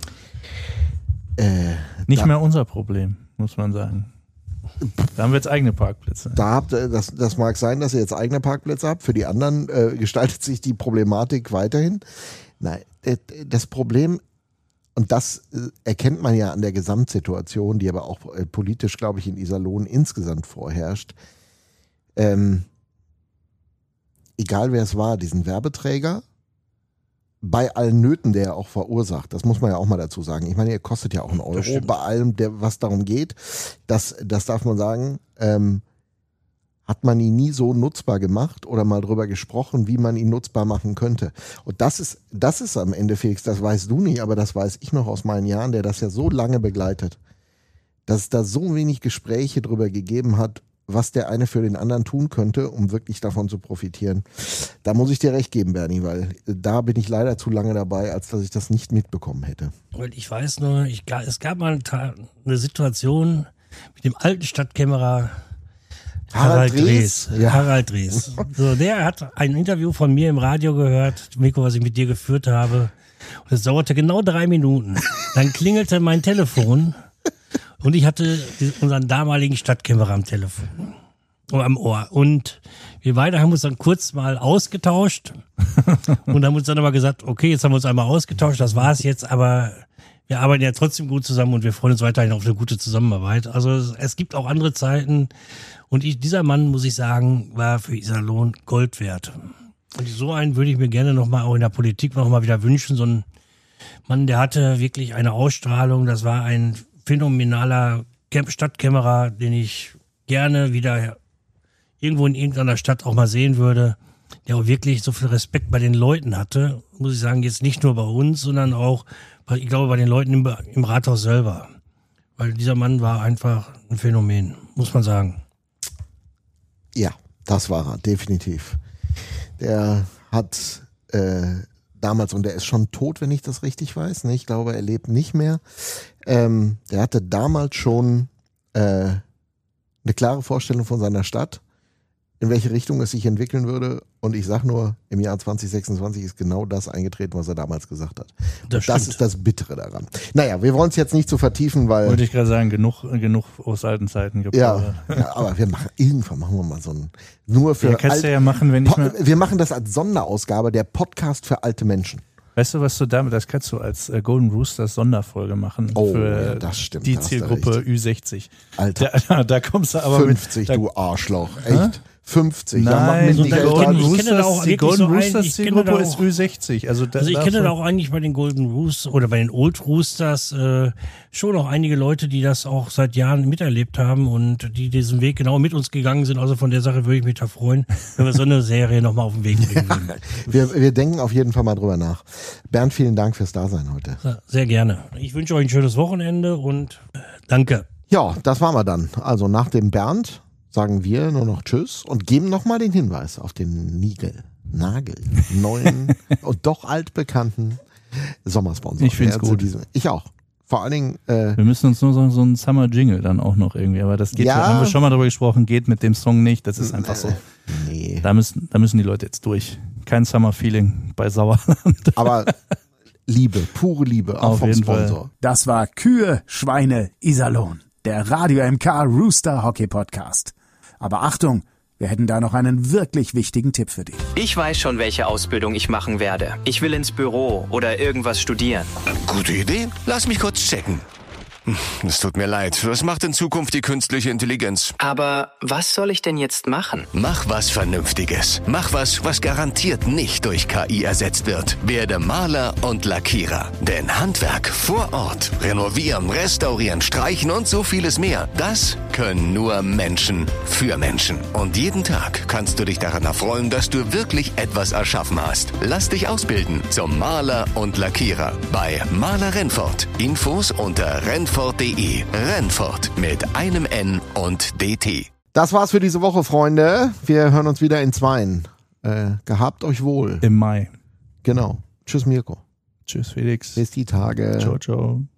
Nicht mehr unser Problem, muss man sagen. Da haben wir jetzt eigene Parkplätze. Das mag sein, dass ihr jetzt eigene Parkplätze habt. Für die anderen gestaltet sich die Problematik weiterhin. Nein, das Problem, und das erkennt man ja an der Gesamtsituation, die aber auch politisch, glaube ich, in Iserlohn insgesamt vorherrscht. Egal wer es war, diesen Werbeträger, bei allen Nöten, der er auch verursacht, das muss man ja auch mal dazu sagen. Ich meine, er kostet ja auch einen Euro bei allem, was darum geht. Das darf man sagen, hat man ihn nie so nutzbar gemacht oder mal drüber gesprochen, wie man ihn nutzbar machen könnte. Und das ist am Ende, Felix, das weißt du nicht, aber das weiß ich noch aus meinen Jahren, der das ja so lange begleitet, dass es da so wenig Gespräche drüber gegeben hat, was der eine für den anderen tun könnte, um wirklich davon zu profitieren. Da muss ich dir recht geben, Bernie, weil da bin ich leider zu lange dabei, als dass ich das nicht mitbekommen hätte. Und ich weiß nur, es gab mal eine Situation mit dem alten Stadtkämmerer Harald Drees. Ja. Harald Drees. So, der hat ein Interview von mir im Radio gehört, Mirko, was ich mit dir geführt habe. Und es dauerte genau 3 Minuten. Dann klingelte mein Telefon. Und ich hatte unseren damaligen Stadtkämmerer am Telefon, am Ohr. Und wir beide haben uns dann kurz mal ausgetauscht und haben uns dann aber gesagt, okay, jetzt haben wir uns einmal ausgetauscht, das war's jetzt, aber wir arbeiten ja trotzdem gut zusammen und wir freuen uns weiterhin auf eine gute Zusammenarbeit. Also es gibt auch andere Zeiten und dieser Mann, muss ich sagen, war für Iserlohn Gold wert. Und so einen würde ich mir gerne nochmal auch in der Politik nochmal wieder wünschen. So ein Mann, der hatte wirklich eine Ausstrahlung, das war ein phänomenaler Stadtkämmerer, den ich gerne wieder irgendwo in irgendeiner Stadt auch mal sehen würde, der auch wirklich so viel Respekt bei den Leuten hatte, muss ich sagen, jetzt nicht nur bei uns, sondern auch, ich glaube, bei den Leuten im Rathaus selber. Weil dieser Mann war einfach ein Phänomen, muss man sagen. Ja, das war er, definitiv. Der hat damals, und der ist schon tot, wenn ich das richtig weiß, ne? Ich glaube, er lebt nicht mehr. Der hatte damals schon eine klare Vorstellung von seiner Stadt, in welche Richtung es sich entwickeln würde. Und ich sag nur, im Jahr 2026 ist genau das eingetreten, was er damals gesagt hat. Das ist das Bittere daran. Naja, wir wollen es jetzt nicht zu vertiefen, weil... Wollte ich gerade sagen, genug aus alten Zeiten geplaudert. Ja, aber irgendwann machen wir mal so ein... Nur für kannst du ja machen, wenn ich mal... Wir machen das als Sonderausgabe, der Podcast für alte Menschen. Weißt du, was du damit, das kannst du als Golden Roosters Sonderfolge machen. Oh, für ja, das stimmt. Die Zielgruppe Ü60. Alter. Da kommst du aber 50, du Arschloch. Echt? 50. Nein, ja, die Golden Roosters Zielgruppe ist Ü60. Also ich kenne da auch eigentlich bei den Golden Roosters oder bei den Old Roosters schon auch einige Leute, die das auch seit Jahren miterlebt haben und die diesen Weg genau mit uns gegangen sind. Also von der Sache würde ich mich da freuen, wenn wir so eine Serie nochmal auf den Weg bringen würden. Wir denken auf jeden Fall mal drüber nach. Bernd, vielen Dank fürs Dasein heute. Sehr gerne. Ich wünsche euch ein schönes Wochenende und danke. Ja, das waren wir dann. Also nach dem Bernd sagen wir nur noch Tschüss und geben nochmal den Hinweis auf den neuen und doch altbekannten Sommersponsor. Ich finde es gut. Ich auch. Vor allen Dingen. Wir müssen uns nur so einen Summer Jingle dann auch noch irgendwie, aber das geht, haben wir schon mal drüber gesprochen, geht mit dem Song nicht. Das ist einfach so. Nee. Da müssen die Leute jetzt durch. Kein Summer Feeling bei Sauerland. Aber Liebe, pure Liebe, auch auf vom jeden Sponsor. Fall. Das war Kühe, Schweine, Iserlohn, der Radio MK Rooster Hockey Podcast. Aber Achtung, wir hätten da noch einen wirklich wichtigen Tipp für dich. Ich weiß schon, welche Ausbildung ich machen werde. Ich will ins Büro oder irgendwas studieren. Gute Idee. Lass mich kurz checken. Es tut mir leid. Was macht in Zukunft die künstliche Intelligenz? Aber was soll ich denn jetzt machen? Mach was Vernünftiges. Mach was garantiert nicht durch KI ersetzt wird. Werde Maler und Lackierer. Denn Handwerk vor Ort, renovieren, restaurieren, streichen und so vieles mehr, das können nur Menschen für Menschen. Und jeden Tag kannst du dich daran erfreuen, dass du wirklich etwas erschaffen hast. Lass dich ausbilden zum Maler und Lackierer bei Maler Rennfort. Infos unter rennfort.de. Rennfort mit einem N und DT. Das war's für diese Woche, Freunde. Wir hören uns wieder in 2. Gehabt euch wohl. Im Mai. Genau. Tschüss, Mirko. Tschüss, Felix. Bis die Tage. Ciao, ciao.